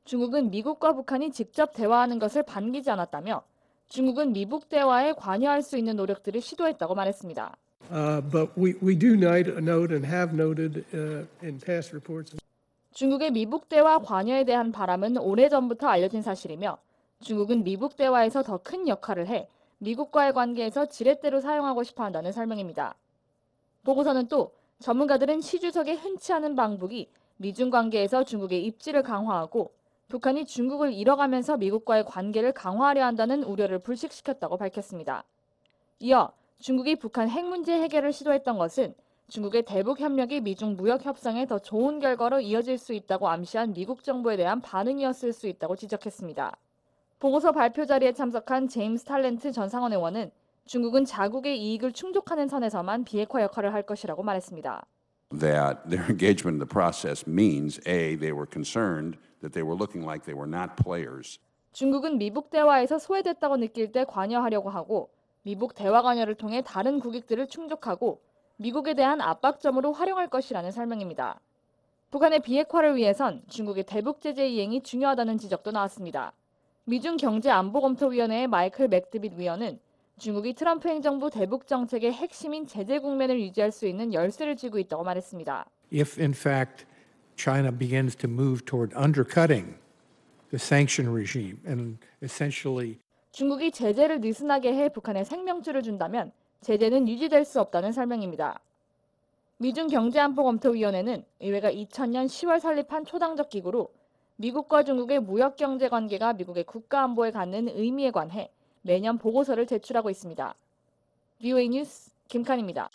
Speaker 26: 중국은 미국과 북한이 직접 대화하는 것을 반기지 않았다며 중국은 미국 대화에 관여할 수 있는 노력들을 시도했다고 말했습니다.
Speaker 3: But we do note and have noted in past reports.
Speaker 26: 중국의 미국 대화 관여에 대한 바람은 오래전부터 알려진 사실이며 중국은 미국 대화에서 더 큰 역할을 해 미국과의 관계에서 지렛대로 사용하고 싶어 한다는 설명입니다. 보고서는 또 전문가들은 시 주석의 흔치 않은 방북이 미중 관계에서 중국의 입지를 강화하고 북한이 중국을 잃어가면서 미국과의 관계를 강화하려 한다는 우려를 불식시켰다고 밝혔습니다. 이어 중국이 북한 핵 문제 해결을 시도했던 것은 중국의 대북 협력이 미중 무역 협상에 더 좋은 결과로 이어질 수 있다고 암시한 미국 정부에 대한 반응이었을 수 있다고 지적했습니다. 보고서 발표 자리에 참석한 제임스 탈렌트 전 상원 의원은 중국은 자국의 이익을 충족하는 선에서만 비핵화 역할을 할 것이라고 말했습니다.
Speaker 6: That their engagement in the process means A, they were concerned that they were looking like they were not players.
Speaker 26: 중국은 미국 대화에서 소외됐다고 느낄 때 관여하려고 하고 미국 대화 관여를 통해 다른 국익들을 충족하고 미국에 대한 압박점으로 활용할 것이라는 설명입니다. 북한의 비핵화를 위해선 중국의 대북 제재 이행이 중요하다는 지적도 나왔습니다. 미중 경제안보검토위원회의 마이클 맥드빗 위원은 중국이 트럼프 행정부 대북 정책의 핵심인 제재 국면을 유지할 수 있는 열쇠를 쥐고 있다고 말했습니다.
Speaker 3: If in fact China begins to move toward undercutting the sanction regime and essentially
Speaker 26: 중국이 제재를 느슨하게 해 북한에 생명줄을 준다면 제재는 유지될 수 없다는 설명입니다. 미중 경제안보검토위원회는 의회가 2000년 10월 설립한 초당적 기구로 미국과 중국의 무역 경제 관계가 미국의 국가 안보에 갖는 의미에 관해 매년 보고서를 제출하고 있습니다. VOA 뉴스 김칸입니다.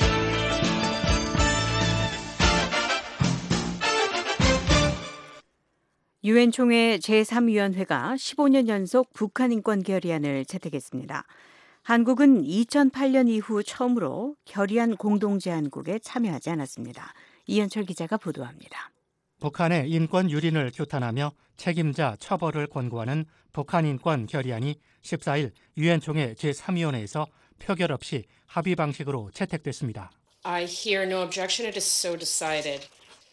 Speaker 4: 유엔 총회 제3위원회가 15년 연속 북한 인권 결의안을 채택했습니다. 한국은 2008년 이후 처음으로 결의안 공동제안국에 참여하지 않았습니다. 이현철 기자가 보도합니다.
Speaker 7: 북한의 인권 유린을 규탄하며 책임자 처벌을 권고하는 북한 인권 결의안이 14일 유엔 총회 제3위원회에서 표결 없이 합의 방식으로 채택됐습니다.
Speaker 8: I hear no objection. It is so decided.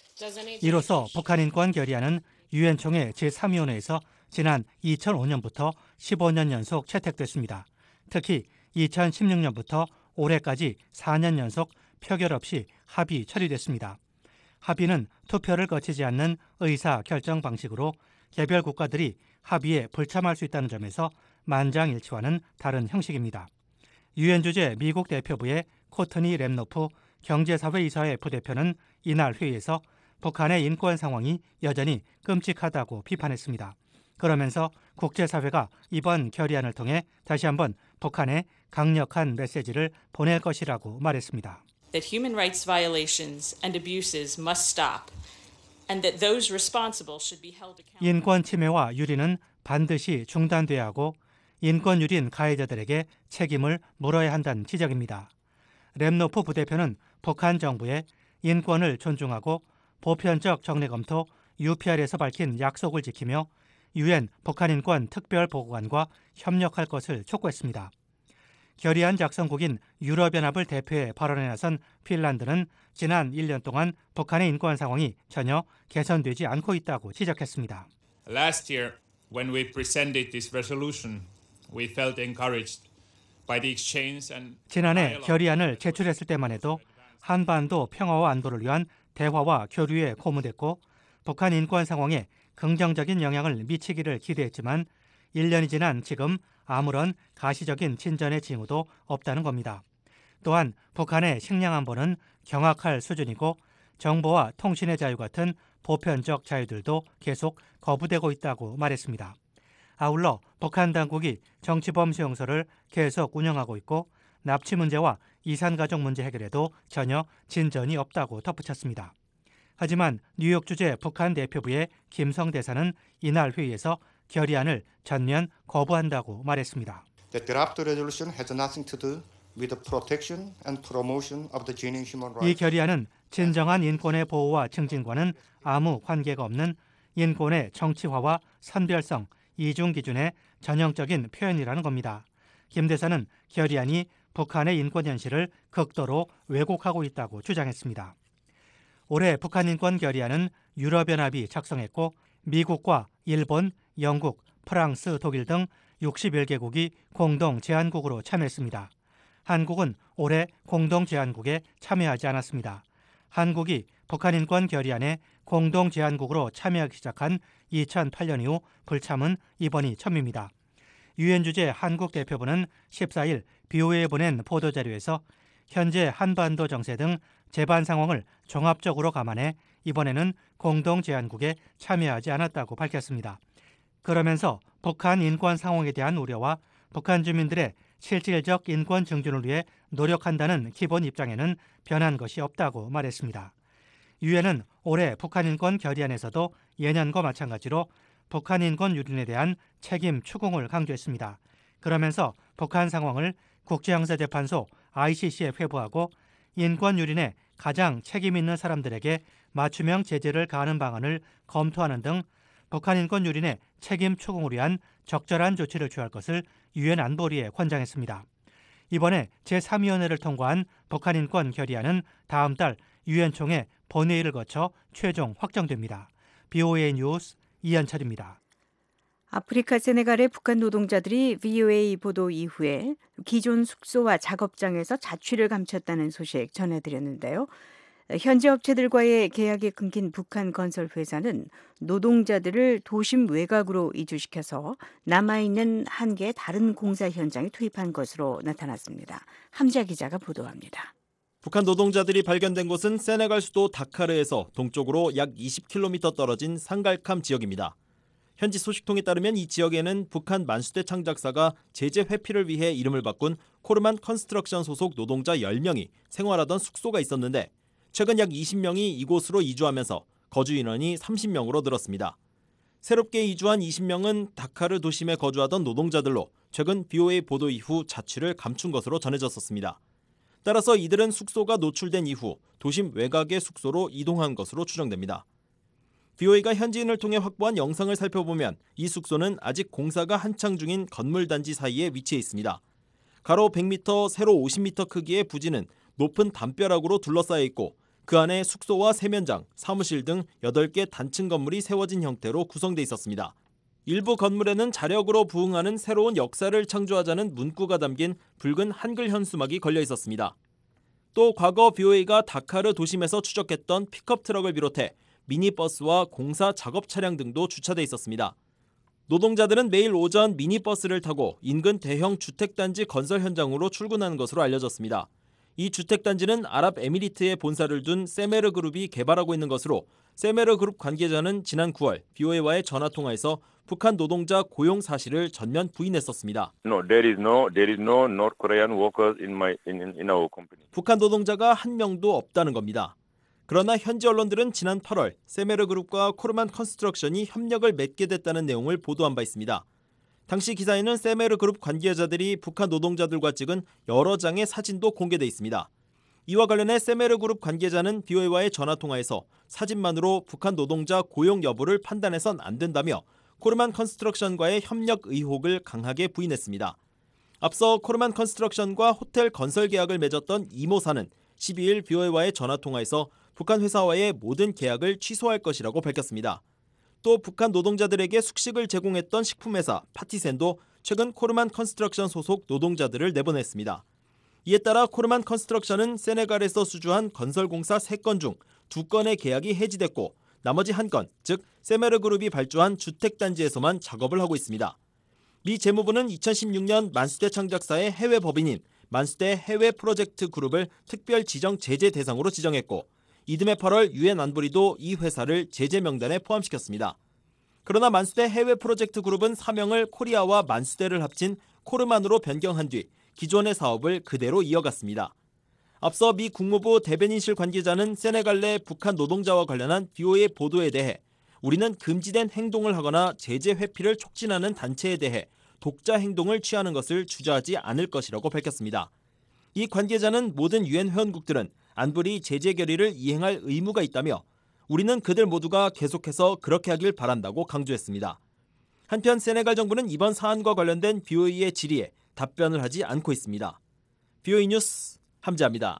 Speaker 7: 이로써 북한 인권 결의안은 유엔 총회 제3위원회에서 지난 2005년부터 15년 연속 채택됐습니다. 특히 2016년부터 올해까지 4년 연속 표결 없이 합의 처리됐습니다. 합의는 투표를 거치지 않는 의사 결정 방식으로 개별 국가들이 합의에 불참할 수 있다는 점에서 만장일치와는 다른 형식입니다. 유엔 주재 미국 대표부의 코트니 랩노프 경제사회이사회 부대표는 이날 회의에서 북한의 인권 상황이 여전히 끔찍하다고 비판했습니다. 그러면서 국제사회가 이번 결의안을 통해 다시 한번 북한에 강력한 메시지를 보낼 것이라고 말했습니다.
Speaker 8: That human rights violations and abuses must stop, and that those responsible should be held accountable.
Speaker 7: 인권 침해와 유린은 반드시 중단돼야 하고 인권 유린 가해자들에게 책임을 물어야 한다는 지적입니다. 랩노프 부대표는 북한 정부의 인권을 존중하고 보편적 정례 검토 UPR에서 밝힌 약속을 지키며 유엔 북한인권 특별보고관과 협력할 것을 촉구했습니다. 결의안 작성국인 유럽연합을 대표해 발언에 나선 핀란드는 지난 1년 동안 북한의 인권 상황이 전혀 개선되지 않고 있다고 지적했습니다.
Speaker 9: Last year, when we presented this resolution, we felt encouraged by the exchange and
Speaker 7: 지난해 결의안을 제출했을 때만 해도 한반도 평화와 안보를 위한 대화와 교류에 고무됐고 북한 인권 상황에 긍정적인 영향을 미치기를 기대했지만 1년이 지난 지금 아무런 가시적인 진전의 징후도 없다는 겁니다. 또한 북한의 식량 안보는 경악할 수준이고 정보와 통신의 자유 같은 보편적 자유들도 계속 거부되고 있다고 말했습니다. 아울러 북한 당국이 정치범 수용소를 계속 운영하고 있고 납치 문제와 이산가족 문제 해결에도 전혀 진전이 없다고 덧붙였습니다. 하지만 뉴욕 주재 북한 대표부의 김성 대사는 이날 회의에서 결의안을 전면 거부한다고 말했습니다.
Speaker 11: The draft resolution has nothing to do with the protection and promotion of the genuine human rights.
Speaker 7: 이 결의안은 진정한 인권의 보호와 증진과는 아무 관계가 없는 인권의 정치화와 선별성, 이중 기준의 전형적인 표현이라는 겁니다. 김 대사는 결의안이 북한의 인권 현실을 극도로 왜곡하고 있다고 주장했습니다. 올해 북한 인권 결의안은 유럽연합이 작성했고 미국과 일본, 영국, 프랑스, 독일 등 61개국이 공동 제안국으로 참여했습니다. 한국은 올해 공동 제안국에 참여하지 않았습니다. 한국이 북한 인권 결의안에 공동 제안국으로 참여하기 시작한 2008년 이후 불참은 이번이 처음입니다. 유엔 주재 한국 대표부는 14일 BOA에 보낸 보도자료에서 현재 한반도 정세 등 재반 상황을 종합적으로 감안해 이번에는 공동 제안국에 참여하지 않았다고 밝혔습니다. 그러면서 북한 인권 상황에 대한 우려와 북한 주민들의 실질적 인권 증진을 위해 노력한다는 기본 입장에는 변한 것이 없다고 말했습니다. 유엔은 올해 북한 인권 결의안에서도 예년과 마찬가지로 북한 인권 유린에 대한 책임 추궁을 강조했습니다. 그러면서 북한 상황을 국제형사재판소 ICC에 회부하고 인권 유린에 가장 책임 있는 사람들에게 맞춤형 제재를 가하는 방안을 검토하는 등 북한 인권 유린의 책임 추궁을 위한 적절한 조치를 취할 것을 유엔 안보리에 권장했습니다. 이번에 제3위원회를 통과한 북한 인권 결의안은 다음 달 유엔 총회 본회의를 거쳐 최종 확정됩니다. BOA 뉴스 이한철입니다.
Speaker 4: 아프리카 세네갈의 북한 노동자들이 VOA 보도 이후에 기존 숙소와 작업장에서 자취를 감췄다는 소식 전해드렸는데요. 현지 업체들과의 계약이 끊긴 북한 건설 회사는 노동자들을 도심 외곽으로 이주시켜서 남아있는 한 개의 다른 공사 현장에 투입한 것으로 나타났습니다. 함자 기자가 보도합니다.
Speaker 5: 북한 노동자들이 발견된 곳은 세네갈 수도 다카르에서 동쪽으로 약 20km 떨어진 상갈캄 지역입니다. 현지 소식통에 따르면 이 지역에는 북한 만수대 창작사가 제재 회피를 위해 이름을 바꾼 코르만 컨스트럭션 소속 노동자 10명이 생활하던 숙소가 있었는데 최근 약 20명이 이곳으로 이주하면서 거주 인원이 30명으로 늘었습니다. 새롭게 이주한 20명은 다카르 도심에 거주하던 노동자들로 최근 BOA 보도 이후 자취를 감춘 것으로 전해졌었습니다. 따라서 이들은 숙소가 노출된 이후 도심 외곽의 숙소로 이동한 것으로 추정됩니다. BOA가 현지인을 통해 확보한 영상을 살펴보면 이 숙소는 아직 공사가 한창 중인 건물 단지 사이에 위치해 있습니다. 가로 100m, 세로 50m 크기의 부지는 높은 담벼락으로 둘러싸여 있고 그 안에 숙소와 세면장, 사무실 등 8개 단층 건물이 세워진 형태로 구성돼 있었습니다. 일부 건물에는 자력으로 부응하는 새로운 역사를 창조하자는 문구가 담긴 붉은 한글 현수막이 걸려 있었습니다. 또 과거 BOA가 다카르 도심에서 추적했던 픽업 트럭을 비롯해 미니버스와 공사 작업 차량 등도 주차돼 있었습니다. 노동자들은 매일 오전 미니버스를 타고 인근 대형 주택단지 건설 현장으로 출근하는 것으로 알려졌습니다. 이 주택단지는 아랍에미리트에 본사를 둔 세메르 그룹이 개발하고 있는 것으로 세메르 그룹 관계자는 지난 9월 BOA와의 전화통화에서 북한 노동자 고용 사실을 전면 부인했었습니다.
Speaker 10: No, there is no North Korean workers in our company.
Speaker 5: 북한 노동자가 한 명도 없다는 겁니다. 그러나 현지 언론들은 지난 8월 세메르 그룹과 코르만 컨스트럭션이 협력을 맺게 됐다는 내용을 보도한 바 있습니다. 당시 기사에는 세메르 그룹 관계자들이 북한 노동자들과 찍은 여러 장의 사진도 공개돼 있습니다. 이와 관련해 세메르 그룹 관계자는 BOA와의 전화통화에서 사진만으로 북한 노동자 고용 여부를 판단해선 안 된다며 코르만 컨스트럭션과의 협력 의혹을 강하게 부인했습니다. 앞서 코르만 컨스트럭션과 호텔 건설 계약을 맺었던 이모사는 12일 BOA와의 전화통화에서 북한 회사와의 모든 계약을 취소할 것이라고 밝혔습니다. 또 북한 노동자들에게 숙식을 제공했던 식품회사 파티센도 최근 코르만 컨스트럭션 소속 노동자들을 내보냈습니다. 이에 따라 코르만 컨스트럭션은 세네갈에서 수주한 건설공사 3건 중 2건의 계약이 해지됐고 나머지 1건, 즉 세메르 그룹이 발주한 주택단지에서만 작업을 하고 있습니다. 미 재무부는 2016년 만수대 창작사의 해외 법인인 만수대 해외 프로젝트 그룹을 특별 지정 제재 대상으로 지정했고 이듬해 8월 유엔 안보리도 이 회사를 제재 명단에 포함시켰습니다. 그러나 만수대 해외 프로젝트 그룹은 사명을 코리아와 만수대를 합친 코르만으로 변경한 뒤 기존의 사업을 그대로 이어갔습니다. 앞서 미 국무부 대변인실 관계자는 세네갈 내 북한 노동자와 관련한 BOA 보도에 대해 우리는 금지된 행동을 하거나 제재 회피를 촉진하는 단체에 대해 독자 행동을 취하는 것을 주저하지 않을 것이라고 밝혔습니다. 이 관계자는 모든 유엔 회원국들은 안보리 제재 결의를 이행할 의무가 있다며 우리는 그들 모두가 계속해서 그렇게 하길 바란다고 강조했습니다. 한편 세네갈 정부는 이번 사안과 관련된 BOA의 질의에 답변을 하지 않고 있습니다. BOA 뉴스 함지아입니다.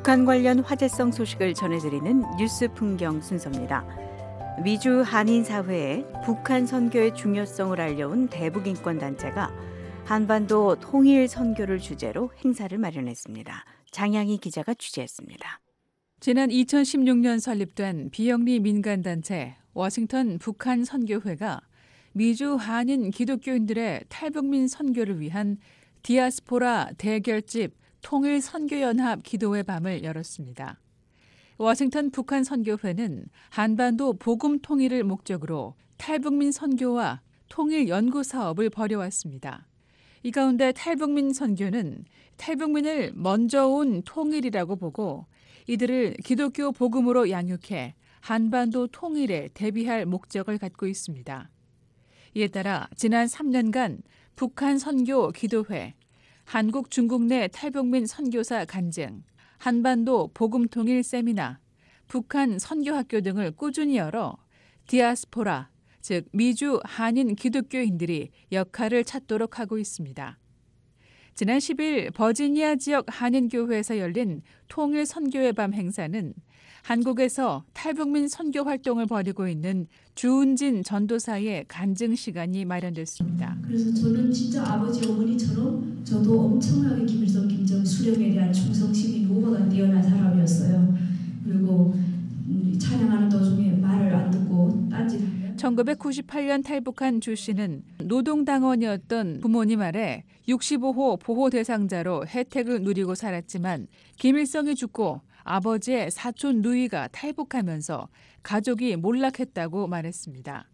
Speaker 4: 북한 관련 화제성 소식을 전해드리는 뉴스 풍경 순서입니다. 미주 한인 사회에 북한 선교의 중요성을 알려온 대북인권단체가 한반도 통일 선교를 주제로 행사를 마련했습니다. 장양희 기자가 취재했습니다.
Speaker 12: 지난 2016년 설립된 비영리 민간단체 워싱턴 북한 선교회가 미주 한인 기독교인들의 탈북민 선교를 위한 디아스포라 대결집 통일 선교연합 기도회 밤을 열었습니다. 워싱턴 북한 선교회는 한반도 복음 통일을 목적으로 탈북민 선교와 통일 연구 사업을 벌여왔습니다. 이 가운데 탈북민 선교는 탈북민을 먼저 온 통일이라고 보고 이들을 기독교 복음으로 양육해 한반도 통일에 대비할 목적을 갖고 있습니다. 이에 따라 지난 3년간 북한 선교 기도회, 한국 중국 내 탈북민 선교사 간증, 한반도 복음 통일 세미나, 북한 선교학교 등을 꾸준히 열어 디아스포라, 즉 미주 한인 기독교인들이 역할을 찾도록 하고 있습니다. 지난 10일 버지니아 지역 한인교회에서 열린 통일 선교회 밤 행사는 한국에서 탈북민 선교 활동을 벌이고 있는 주은진 전도사의 간증 시간이 마련됐습니다.
Speaker 13: 그래서 저는 진짜 아버지 어머니처럼 저도 엄청나게 김일성 김정은 수령에 대한 충성심이 누구보다 뛰어난 사람이었어요. 그리고 찬양하는 도중에 말을 안 듣고 딴짓.
Speaker 12: 1998년 탈북한 주 씨는 노동당원이었던 부모님 아래 65호 보호 대상자로 혜택을 누리고 살았지만 김일성이 죽고 아버지의 사촌 누이가 탈북하면서 가족이 몰락했다고 말했습니다.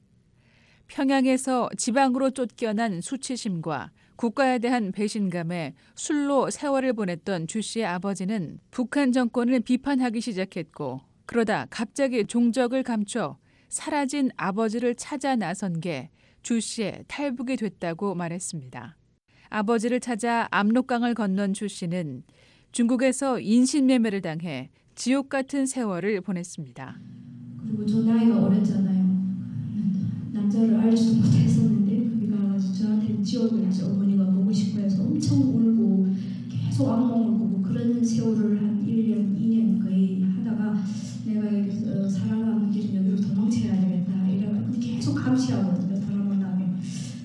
Speaker 12: 평양에서 지방으로 쫓겨난 수치심과 국가에 대한 배신감에 술로 세월을 보냈던 주 씨의 아버지는 북한 정권을 비판하기 시작했고 그러다 갑자기 종적을 감춰 사라진 아버지를 찾아 나선 게 주 씨의 탈북이 됐다고 말했습니다. 아버지를 찾아 압록강을 건넌 주 씨는 중국에서 인신매매를 당해 지옥 같은 세월을 보냈습니다.
Speaker 13: 그리고 저 나이가 어렸잖아요. 남자를 알지도 못했었는데 거기 가가지고 저한테 지옥을 이제 어머니가 보고 싶어해서 엄청 울고 계속 악몽을 꾸고 그런 세월을 한 1년, 2년 거의 하다가 내가 여기서 사랑하는 길은 여기로 도망쳐야 되겠다 이러면 계속 감시하거든요. 사람 만나면.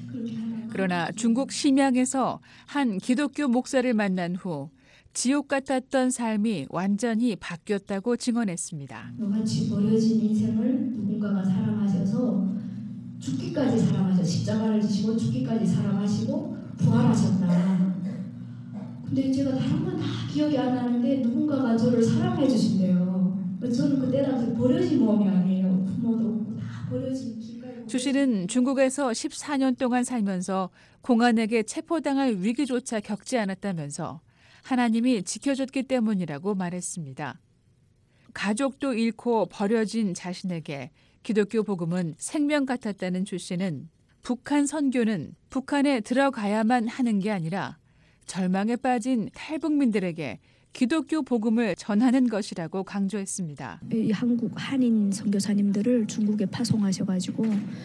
Speaker 12: 그러나 중국 심양에서 한 기독교 목사를 만난 후 지옥 같았던 삶이 완전히 바뀌었다고 증언했습니다.
Speaker 13: 너같이 버려진 인생을 누군가가 사랑하셔서 죽기까지 사랑하셔. 십자가를 지시고 죽기까지 사랑하시고 부활하셨다. 근데 제가 다른 건 다 기억이 안 나는데 누군가가 저를 사랑해 주신대요. 저는 그때 당시 버려진 몸이 아니에요. 부모도 없고 다 버려진 길가에.
Speaker 12: 주 씨는 중국에서 14년 동안 살면서 공안에게 체포당할 위기조차 겪지 않았다면서 하나님이 지켜줬기 때문이라고 말했습니다. 가족도 잃고 버려진 자신에게 기독교 복음은 생명 같았다는 주 씨는 북한 선교는 북한에 들어가야만 하는 게 아니라 절망에 빠진 탈북민들에게 기독교 복음을 전하는 것이라고 강조했습니다.
Speaker 13: 이 한국 한인 선교사님들을 중국에 파송하셔가지고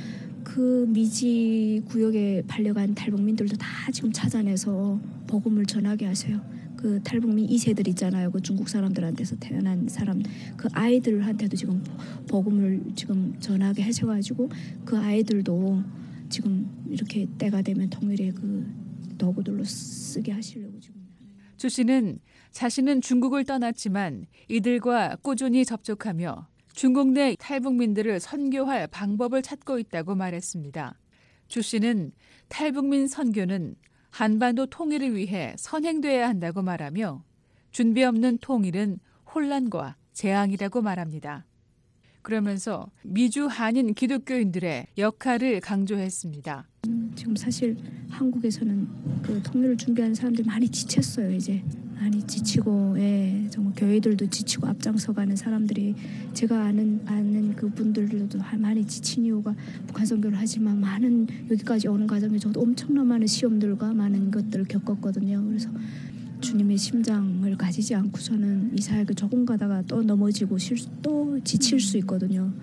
Speaker 13: 그 미지 구역에 팔려간 탈북민들도 다 지금 찾아내서 복음을 전하게 하세요. 그 탈북민 2세들 있잖아요. 그 중국 사람들한테서 태어난 사람, 그 아이들한테도 지금 복음을 지금 전하게 하셔가지고 그 아이들도 지금 이렇게 때가 되면 통일의 그 도구들로 쓰게 하시려고 지금.
Speaker 12: 주 씨는 자신은 중국을 떠났지만 이들과 꾸준히 접촉하며 중국 내 탈북민들을 선교할 방법을 찾고 있다고 말했습니다. 주 씨는 탈북민 선교는 한반도 통일을 위해 선행돼야 한다고 말하며 준비 없는 통일은 혼란과 재앙이라고 말합니다. 그러면서 미주 한인 기독교인들의 역할을 강조했습니다.
Speaker 13: 지금 사실 한국에서는 그 통일을 준비하는 사람들이 많이 지쳤어요. 이제 많이 지치고, 예, 정말 교회들도 지치고 앞장서가는 사람들이 제가 아는 그 분들도 많이 지친 이유가 북한 선교를 하지만 많은 여기까지 오는 과정에 저도 엄청난 많은 시험들과 많은 것들을 겪었거든요. 그래서 주님의 심장을 가지지 않고서는 이 사역을 조금 가다가 또 넘어지고 또 지칠 수 있거든요.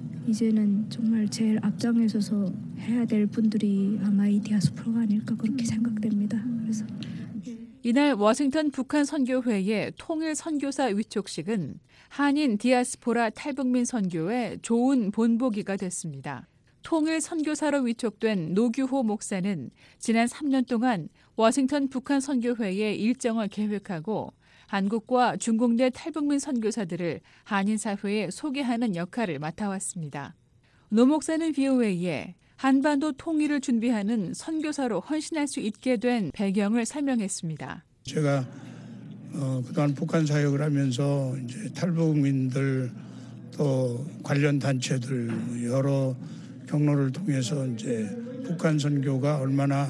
Speaker 13: 이제는 정말 제일 앞장에 서서 해야 될 분들이 아마 이 디아스포라가 아닐까 그렇게 생각됩니다. 그래서
Speaker 12: 이날 워싱턴 북한 선교회의 통일 선교사 위촉식은 한인 디아스포라 탈북민 선교의 좋은 본보기가 됐습니다. 통일 선교사로 위촉된 노규호 목사는 지난 3년 동안 워싱턴 북한 선교회의 일정을 계획하고 한국과 중국 내 탈북민 선교사들을 한인 사회에 소개하는 역할을 맡아왔습니다. 노 목사는 VOA에 한반도 통일을 준비하는 선교사로 헌신할 수 있게 된 배경을 설명했습니다.
Speaker 14: 제가 그동안 북한 사역을 하면서 이제 탈북민들 또 관련 단체들 여러 경로를 통해서 이제 북한 선교가 얼마나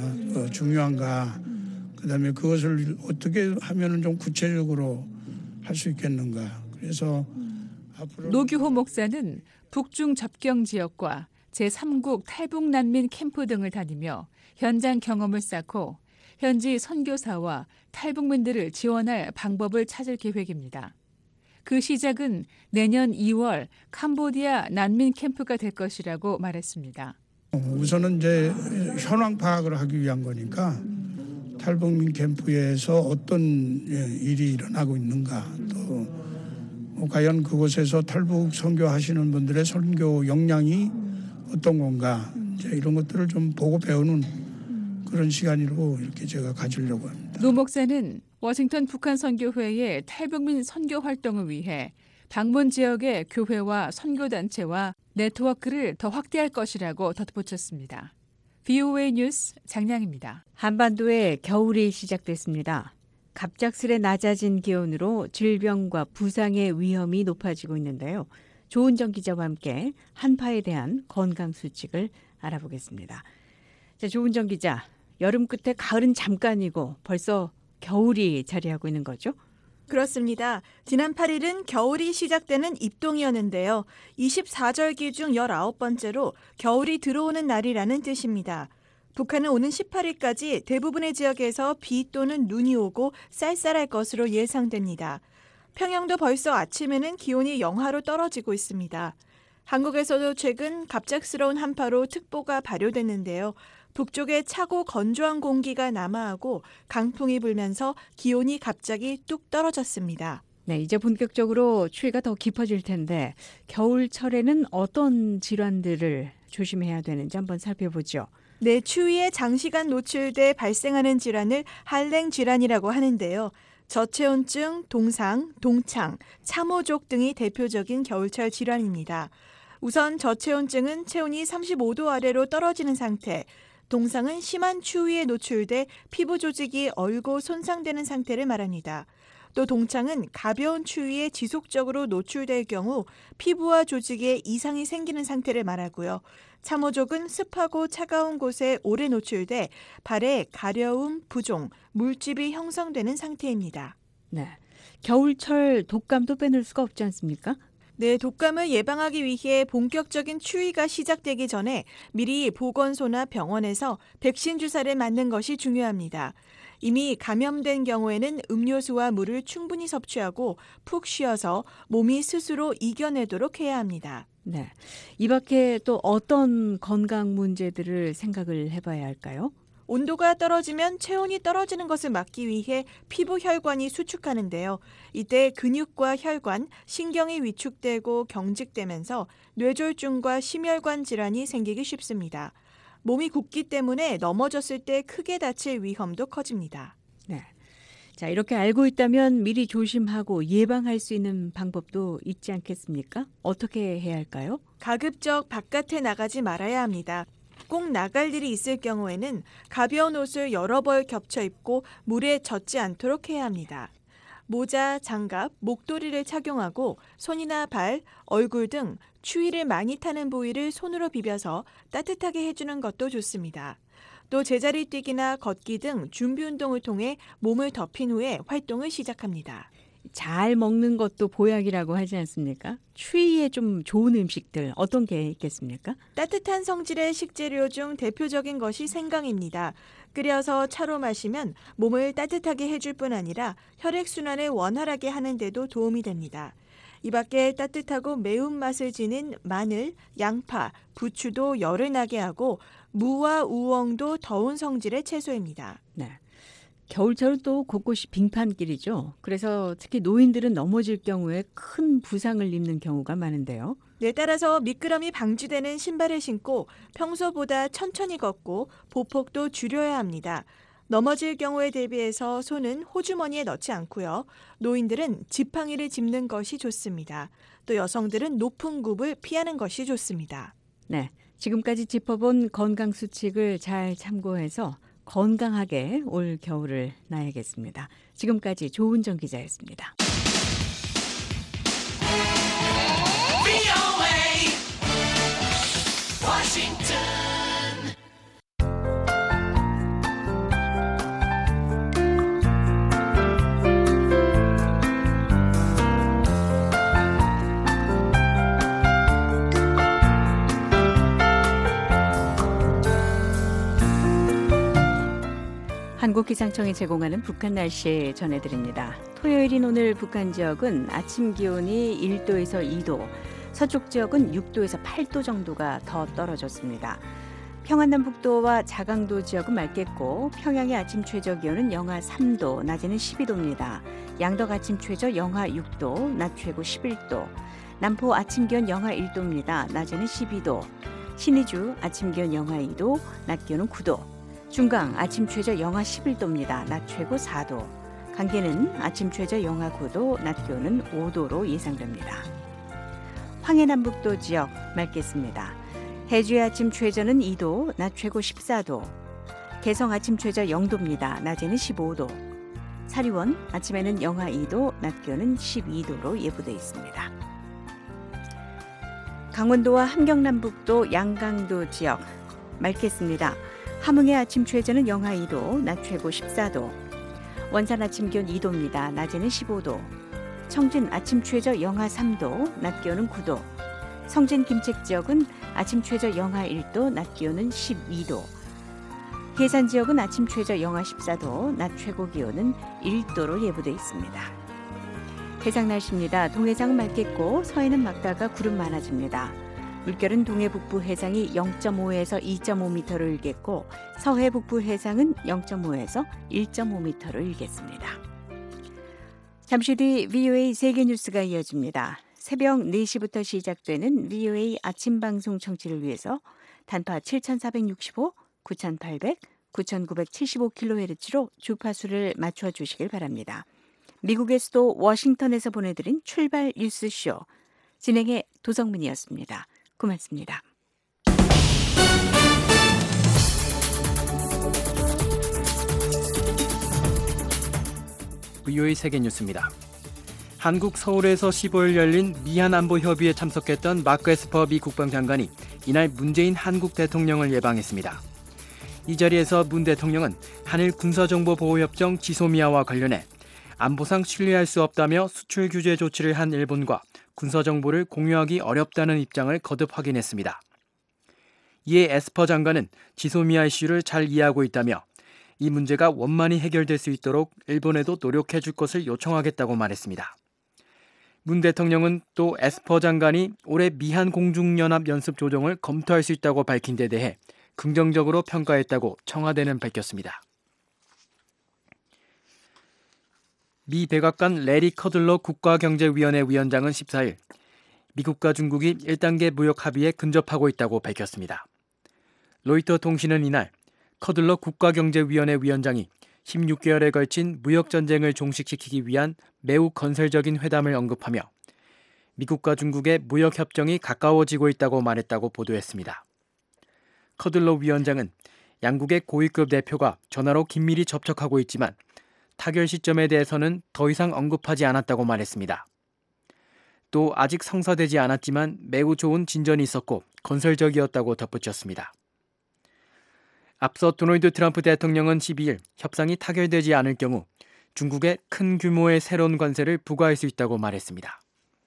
Speaker 14: 중요한가, 그다음에 그것을 어떻게 하면은 좀 구체적으로 할 수 있겠는가. 그래서 앞으로
Speaker 12: 노규호 목사는 북중 접경 지역과 제3국 탈북 난민 캠프 등을 다니며 현장 경험을 쌓고 현지 선교사와 탈북민들을 지원할 방법을 찾을 계획입니다. 그 시작은 내년 2월 캄보디아 난민 캠프가 될 것이라고 말했습니다.
Speaker 14: 우선은 이제 현황 파악을 하기 위한 거니까 탈북민 캠프에서 어떤 일이 일어나고 있는가, 또 과연 그곳에서 탈북 선교하시는 분들의 선교 역량이 어떤 건가, 이제 이런 것들을 좀 보고 배우는 그런 시간으로 이렇게 제가 가지려고 합니다.
Speaker 12: 노 목사는 워싱턴 북한 선교회의 탈북민 선교 활동을 위해 방문 지역의 교회와 선교단체와 네트워크를 더 확대할 것이라고 덧붙였습니다. VOA 뉴스 장량입니다.
Speaker 4: 한반도에 겨울이 시작됐습니다. 갑작스레 낮아진 기온으로 질병과 부상의 위험이 높아지고 있는데요. 조은정 기자와 함께 한파에 대한 건강 수칙을 알아보겠습니다. 자, 조은정 기자, 여름 끝에 가을은 잠깐이고 벌써 겨울이 자리하고 있는 거죠?
Speaker 16: 그렇습니다. 지난 8일은 겨울이 시작되는 입동이었는데요. 24절기 중 19번째로 겨울이 들어오는 날이라는 뜻입니다. 북한은 오는 18일까지 대부분의 지역에서 비 또는 눈이 오고 쌀쌀할 것으로 예상됩니다. 평양도 벌써 아침에는 기온이 영하로 떨어지고 있습니다. 한국에서도 최근 갑작스러운 한파로 특보가 발효됐는데요. 북쪽에 차고 건조한 공기가 남하하고 강풍이 불면서 기온이 갑자기 뚝 떨어졌습니다.
Speaker 4: 네, 이제 본격적으로 추위가 더 깊어질 텐데 겨울철에는 어떤 질환들을 조심해야 되는지 한번 살펴보죠.
Speaker 16: 네, 추위에 장시간 노출돼 발생하는 질환을 한랭 질환이라고 하는데요. 저체온증, 동상, 동창, 참호족 등이 대표적인 겨울철 질환입니다. 우선 저체온증은 체온이 35도 아래로 떨어지는 상태, 동상은 심한 추위에 노출돼 피부 조직이 얼고 손상되는 상태를 말합니다. 또 동창은 가벼운 추위에 지속적으로 노출될 경우 피부와 조직에 이상이 생기는 상태를 말하고요. 참호족은 습하고 차가운 곳에 오래 노출돼 발에 가려움, 부종, 물집이 형성되는 상태입니다.
Speaker 4: 네, 겨울철 독감도 빼놓을 수가 없지 않습니까?
Speaker 16: 네, 독감을 예방하기 위해 본격적인 추위가 시작되기 전에 미리 보건소나 병원에서 백신 주사를 맞는 것이 중요합니다. 이미 감염된 경우에는 음료수와 물을 충분히 섭취하고 푹 쉬어서 몸이 스스로 이겨내도록 해야 합니다.
Speaker 4: 네, 이 밖에 또 어떤 건강 문제들을 생각을 해봐야 할까요?
Speaker 16: 온도가 떨어지면 체온이 떨어지는 것을 막기 위해 피부 혈관이 수축하는데요. 이때 근육과 혈관, 신경이 위축되고 경직되면서 뇌졸중과 심혈관 질환이 생기기 쉽습니다. 몸이 굽기 때문에 넘어졌을 때 크게 다칠 위험도 커집니다.
Speaker 4: 네. 자, 이렇게 알고 있다면 미리 조심하고 예방할 수 있는 방법도 있지 않겠습니까? 어떻게 해야 할까요?
Speaker 16: 가급적 바깥에 나가지 말아야 합니다. 꼭 나갈 일이 있을 경우에는 가벼운 옷을 여러 벌 겹쳐 입고 물에 젖지 않도록 해야 합니다. 모자, 장갑, 목도리를 착용하고 손이나 발, 얼굴 등 추위를 많이 타는 부위를 손으로 비벼서 따뜻하게 해주는 것도 좋습니다. 또 제자리 뛰기나 걷기 등 준비 운동을 통해 몸을 덮인 후에 활동을 시작합니다.
Speaker 4: 잘 먹는 것도 보약이라고 하지 않습니까? 추위에 좀 좋은 음식들 어떤 게 있겠습니까?
Speaker 16: 따뜻한 성질의 식재료 중 대표적인 것이 생강입니다. 끓여서 차로 마시면 몸을 따뜻하게 해줄 뿐 아니라 혈액순환을 원활하게 하는 데도 도움이 됩니다. 이 밖에 따뜻하고 매운맛을 지닌 마늘, 양파, 부추도 열을 나게 하고 무와 우엉도 더운 성질의 채소입니다.
Speaker 4: 네. 겨울철은 또 곳곳이 빙판길이죠. 그래서 특히 노인들은 넘어질 경우에 큰 부상을 입는 경우가 많은데요.
Speaker 16: 네, 따라서 미끄럼이 방지되는 신발을 신고 평소보다 천천히 걷고 보폭도 줄여야 합니다. 넘어질 경우에 대비해서 손은 호주머니에 넣지 않고요. 노인들은 지팡이를 짚는 것이 좋습니다. 또 여성들은 높은 굽을 피하는 것이 좋습니다.
Speaker 4: 네, 지금까지 짚어본 건강 수칙을 잘 참고해서 건강하게 올 겨울을 나야겠습니다. 지금까지 조은정 기자였습니다. 한국기상청이 제공하는 북한 날씨 전해드립니다. 토요일인 오늘 북한 지역은 아침 기온이 1도에서 2도, 서쪽 지역은 6도에서 8도 정도가 더 떨어졌습니다. 평안남북도와 자강도 지역은 맑겠고 평양의 아침 최저 기온은 영하 3도, 낮에는 12도입니다. 양덕 아침 최저 영하 6도, 낮 최고 11도, 남포 아침 기온 영하 1도입니다. 낮에는 12도, 신의주 아침 기온 영하 2도, 낮 기온은 9도, 중강 아침 최저 영하 11도입니다. 낮 최고 4도. 강계는 아침 최저 영하 9도, 낮 기온은 5도로 예상됩니다. 황해남북도 지역 맑겠습니다. 해주의 아침 최저는 2도, 낮 최고 14도. 개성 아침 최저 0도입니다. 낮에는 15도. 사리원 아침에는 영하 2도, 낮 기온은 12도로 예보돼 있습니다. 강원도와 함경남북도 양강도 지역 맑겠습니다. 함흥의 아침 최저는 영하 2도, 낮 최고 14도. 원산 아침 기온 2도입니다. 낮에는 15도. 청진 아침 최저 영하 3도, 낮 기온은 9도. 성진 김책 지역은 아침 최저 영하 1도, 낮 기온은 12도. 해산 지역은 아침 최저 영하 14도, 낮 최고 기온은 1도로 예보돼 있습니다. 해상 날씨입니다. 동해상은 맑겠고 서해는 맑다가 구름 많아집니다. 물결은 동해 북부 해상이 0.5에서 2.5m로 일겠고 서해 북부 해상은 0.5에서 1.5m로 일겠습니다. 잠시 뒤 VOA 세계뉴스가 이어집니다. 새벽 4시부터 시작되는 VOA 아침 방송 청취를 위해서 단파 7465, 9800, 9975kHz로 주파수를 맞춰주시길 바랍니다. 미국의 수도 워싱턴에서 보내드린 출발 뉴스쇼 진행의 도성민이었습니다. 고맙습니다.
Speaker 1: VOA 세계뉴스입니다. 한국 서울에서 15일 열린 미한안보협의에 참석했던 마크 에스퍼 미 국방장관이 이날 문재인 한국 대통령을 예방했습니다. 이 자리에서 문 대통령은 한일 군사정보보호협정 지소미아와 관련해 안보상 신뢰할 수 없다며 수출 규제 조치를 한 일본과 군사정보를 공유하기 어렵다는 입장을 거듭 확인했습니다. 이에 에스퍼 장관은 지소미아 이슈를 잘 이해하고 있다며 이 문제가 원만히 해결될 수 있도록 일본에도 노력해 줄 것을 요청하겠다고 말했습니다. 문 대통령은 또 에스퍼 장관이 올해 미한 공중연합 연습 조정을 검토할 수 있다고 밝힌 데 대해 긍정적으로 평가했다고 청와대는 밝혔습니다. 미 백악관 레리 커들러 국가경제위원회 위원장은 14일 미국과 중국이 1단계 무역 합의에 근접하고 있다고 밝혔습니다. 로이터 통신은 이날 커들러 국가경제위원회 위원장이 16개월에 걸친 무역전쟁을 종식시키기 위한 매우 건설적인 회담을 언급하며 미국과 중국의 무역협정이 가까워지고 있다고 말했다고 보도했습니다. 커들러 위원장은 양국의 고위급 대표가 전화로 긴밀히 접촉하고 있지만 타결 시점에 대해서는 더 이상 언급하지 않았다고 말했습니다. 또 아직 성사되지 않았지만 매우 좋은 진전이 있었고 건설적이었다고 덧붙였습니다. 앞서 도널드 트럼프 대통령은 12일 협상이 타결되지 않을 경우 중국에 큰 규모의 새로운 관세를 부과할 수 있다고 말했습니다.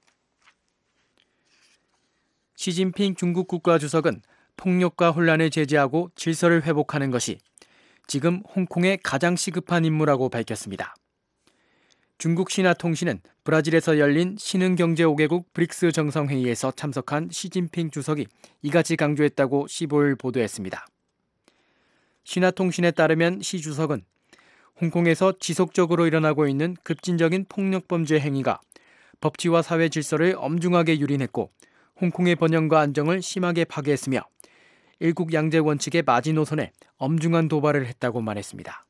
Speaker 1: 시진핑 중국 국가주석은 폭력과 혼란을 제재하고 질서를 회복하는 것이 지금 홍콩의 가장 시급한 임무라고 밝혔습니다. 중국 신화통신은 브라질에서 열린 신흥경제 5개국 브릭스 정상회의에서 참석한 시진핑 주석이 이같이 강조했다고 15일 보도했습니다. 신화통신에 따르면 시 주석은 홍콩에서 지속적으로 일어나고 있는 급진적인 폭력 범죄 행위가 법치와 사회 질서를 엄중하게 유린했고 홍콩의 번영과 안정을 심하게 파괴했으며 일국 양제 원칙의 마지노선에 엄중한 도발을 했다고 말했습니다.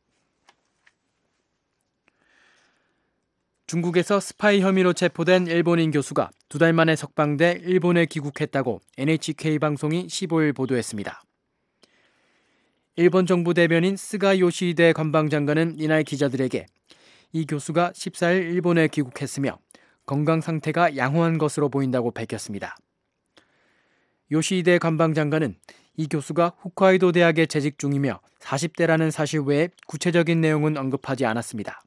Speaker 1: 중국에서 스파이 혐의로 체포된 일본인 교수가 2달 만에 석방돼 일본에 귀국했다고 NHK 방송이 15일 보도했습니다. 일본 정부 대변인 스가 요시히데 관방장관은 이날 기자들에게 이 교수가 14일 일본에 귀국했으며 건강 상태가 양호한 것으로 보인다고 밝혔습니다. 요시히데 관방장관은 이 교수가 홋카이도 대학에 재직 중이며 40대라는 사실 외에 구체적인 내용은 언급하지 않았습니다.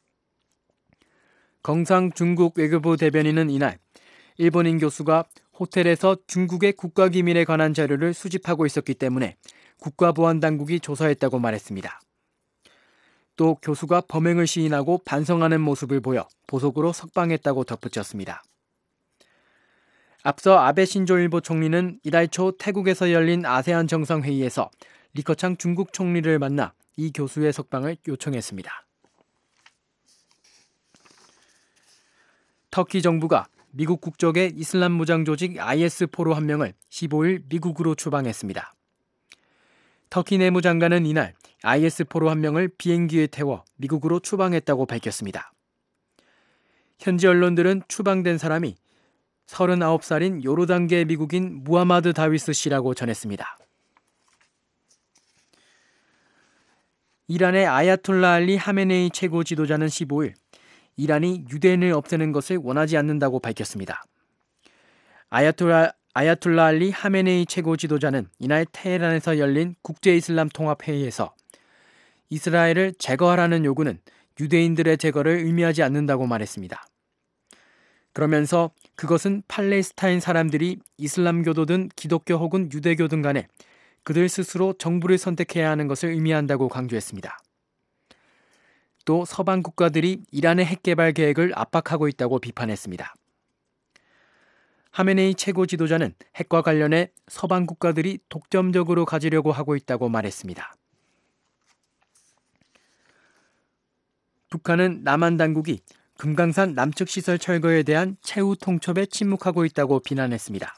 Speaker 1: 경상 중국 외교부 대변인은 이날 일본인 교수가 호텔에서 중국의 국가기밀에 관한 자료를 수집하고 있었기 때문에 국가보안당국이 조사했다고 말했습니다. 또 교수가 범행을 시인하고 반성하는 모습을 보여 보석으로 석방했다고 덧붙였습니다. 앞서 아베 신조 일보 총리는 이달 초 태국에서 열린 아세안 정상회의에서 리커창 중국 총리를 만나 이 교수의 석방을 요청했습니다. 터키 정부가 미국 국적의 이슬람 무장 조직 IS 포로 한 명을 15일 미국으로 추방했습니다. 터키 내무장관은 이날 IS 포로 한 명을 비행기에 태워 미국으로 추방했다고 밝혔습니다. 현지 언론들은 추방된 사람이 39살인 요르단계 미국인 무하마드 다위스 씨라고 전했습니다. 이란의 아야톨라 알리 하메네이 최고 지도자는 15일 이란이 유대인을 없애는 것을 원하지 않는다고 밝혔습니다. 아야톨라 알리 하메네이 최고 지도자는 이날 테헤란에서 열린 국제이슬람 통합회의에서 이스라엘을 제거하라는 요구는 유대인들의 제거를 의미하지 않는다고 말했습니다. 그러면서 그것은 팔레스타인 사람들이 이슬람교도든 기독교 혹은 유대교든 간에 그들 스스로 정부를 선택해야 하는 것을 의미한다고 강조했습니다. 또 서방 국가들이 이란의 핵개발 계획을 압박하고 있다고 비판했습니다. 하메네이 최고 지도자는 핵과 관련해 서방 국가들이 독점적으로 가지려고 하고 있다고 말했습니다. 북한은 남한 당국이 금강산 남측 시설 철거에 대한 최후 통첩에 침묵하고 있다고 비난했습니다.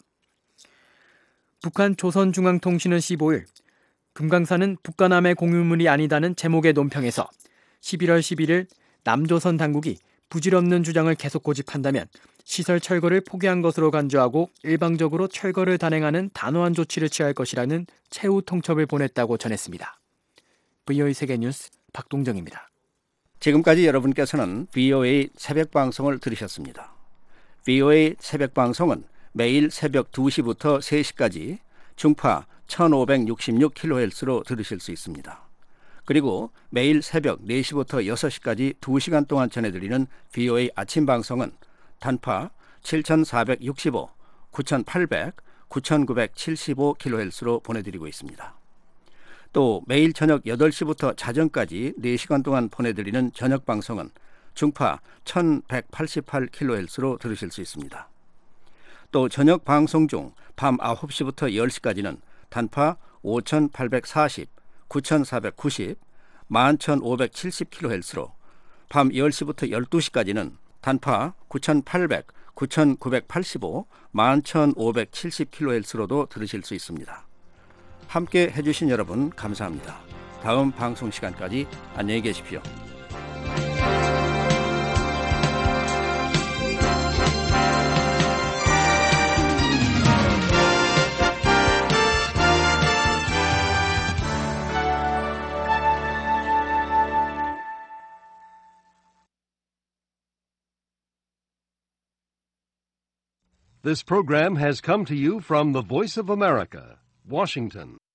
Speaker 1: 북한 조선중앙통신은 15일 금강산은 북과 남의 공유물이 아니다는 제목의 논평에서 11월 11일 남조선 당국이 부질없는 주장을 계속 고집한다면 시설 철거를 포기한 것으로 간주하고 일방적으로 철거를 단행하는 단호한 조치를 취할 것이라는 최후 통첩을 보냈다고 전했습니다. VOA 세계뉴스 박동정입니다.
Speaker 15: 지금까지 여러분께서는 VOA 새벽방송을 들으셨습니다. VOA 새벽방송은 매일 새벽 2시부터 3시까지 중파 1566kHz로 들으실 수 있습니다. 그리고 매일 새벽 4시부터 6시까지 2시간 동안 전해드리는 VOA 아침 방송은 단파 7465, 9800, 9975kHz로 보내드리고 있습니다. 또 매일 저녁 8시부터 자정까지 4시간 동안 보내드리는 저녁 방송은 중파 1188kHz로 들으실 수 있습니다. 또 저녁 방송 중 밤 9시부터 10시까지는 단파 5840, 9490, 11570kHz로 밤 10시부터 12시까지는 단파 9800, 9985, 11570kHz로도 들으실 수 있습니다. 함께 해주신 여러분 감사합니다. 다음 방송 시간까지 안녕히 계십시오.
Speaker 17: This program has come to you from the Voice of America, Washington.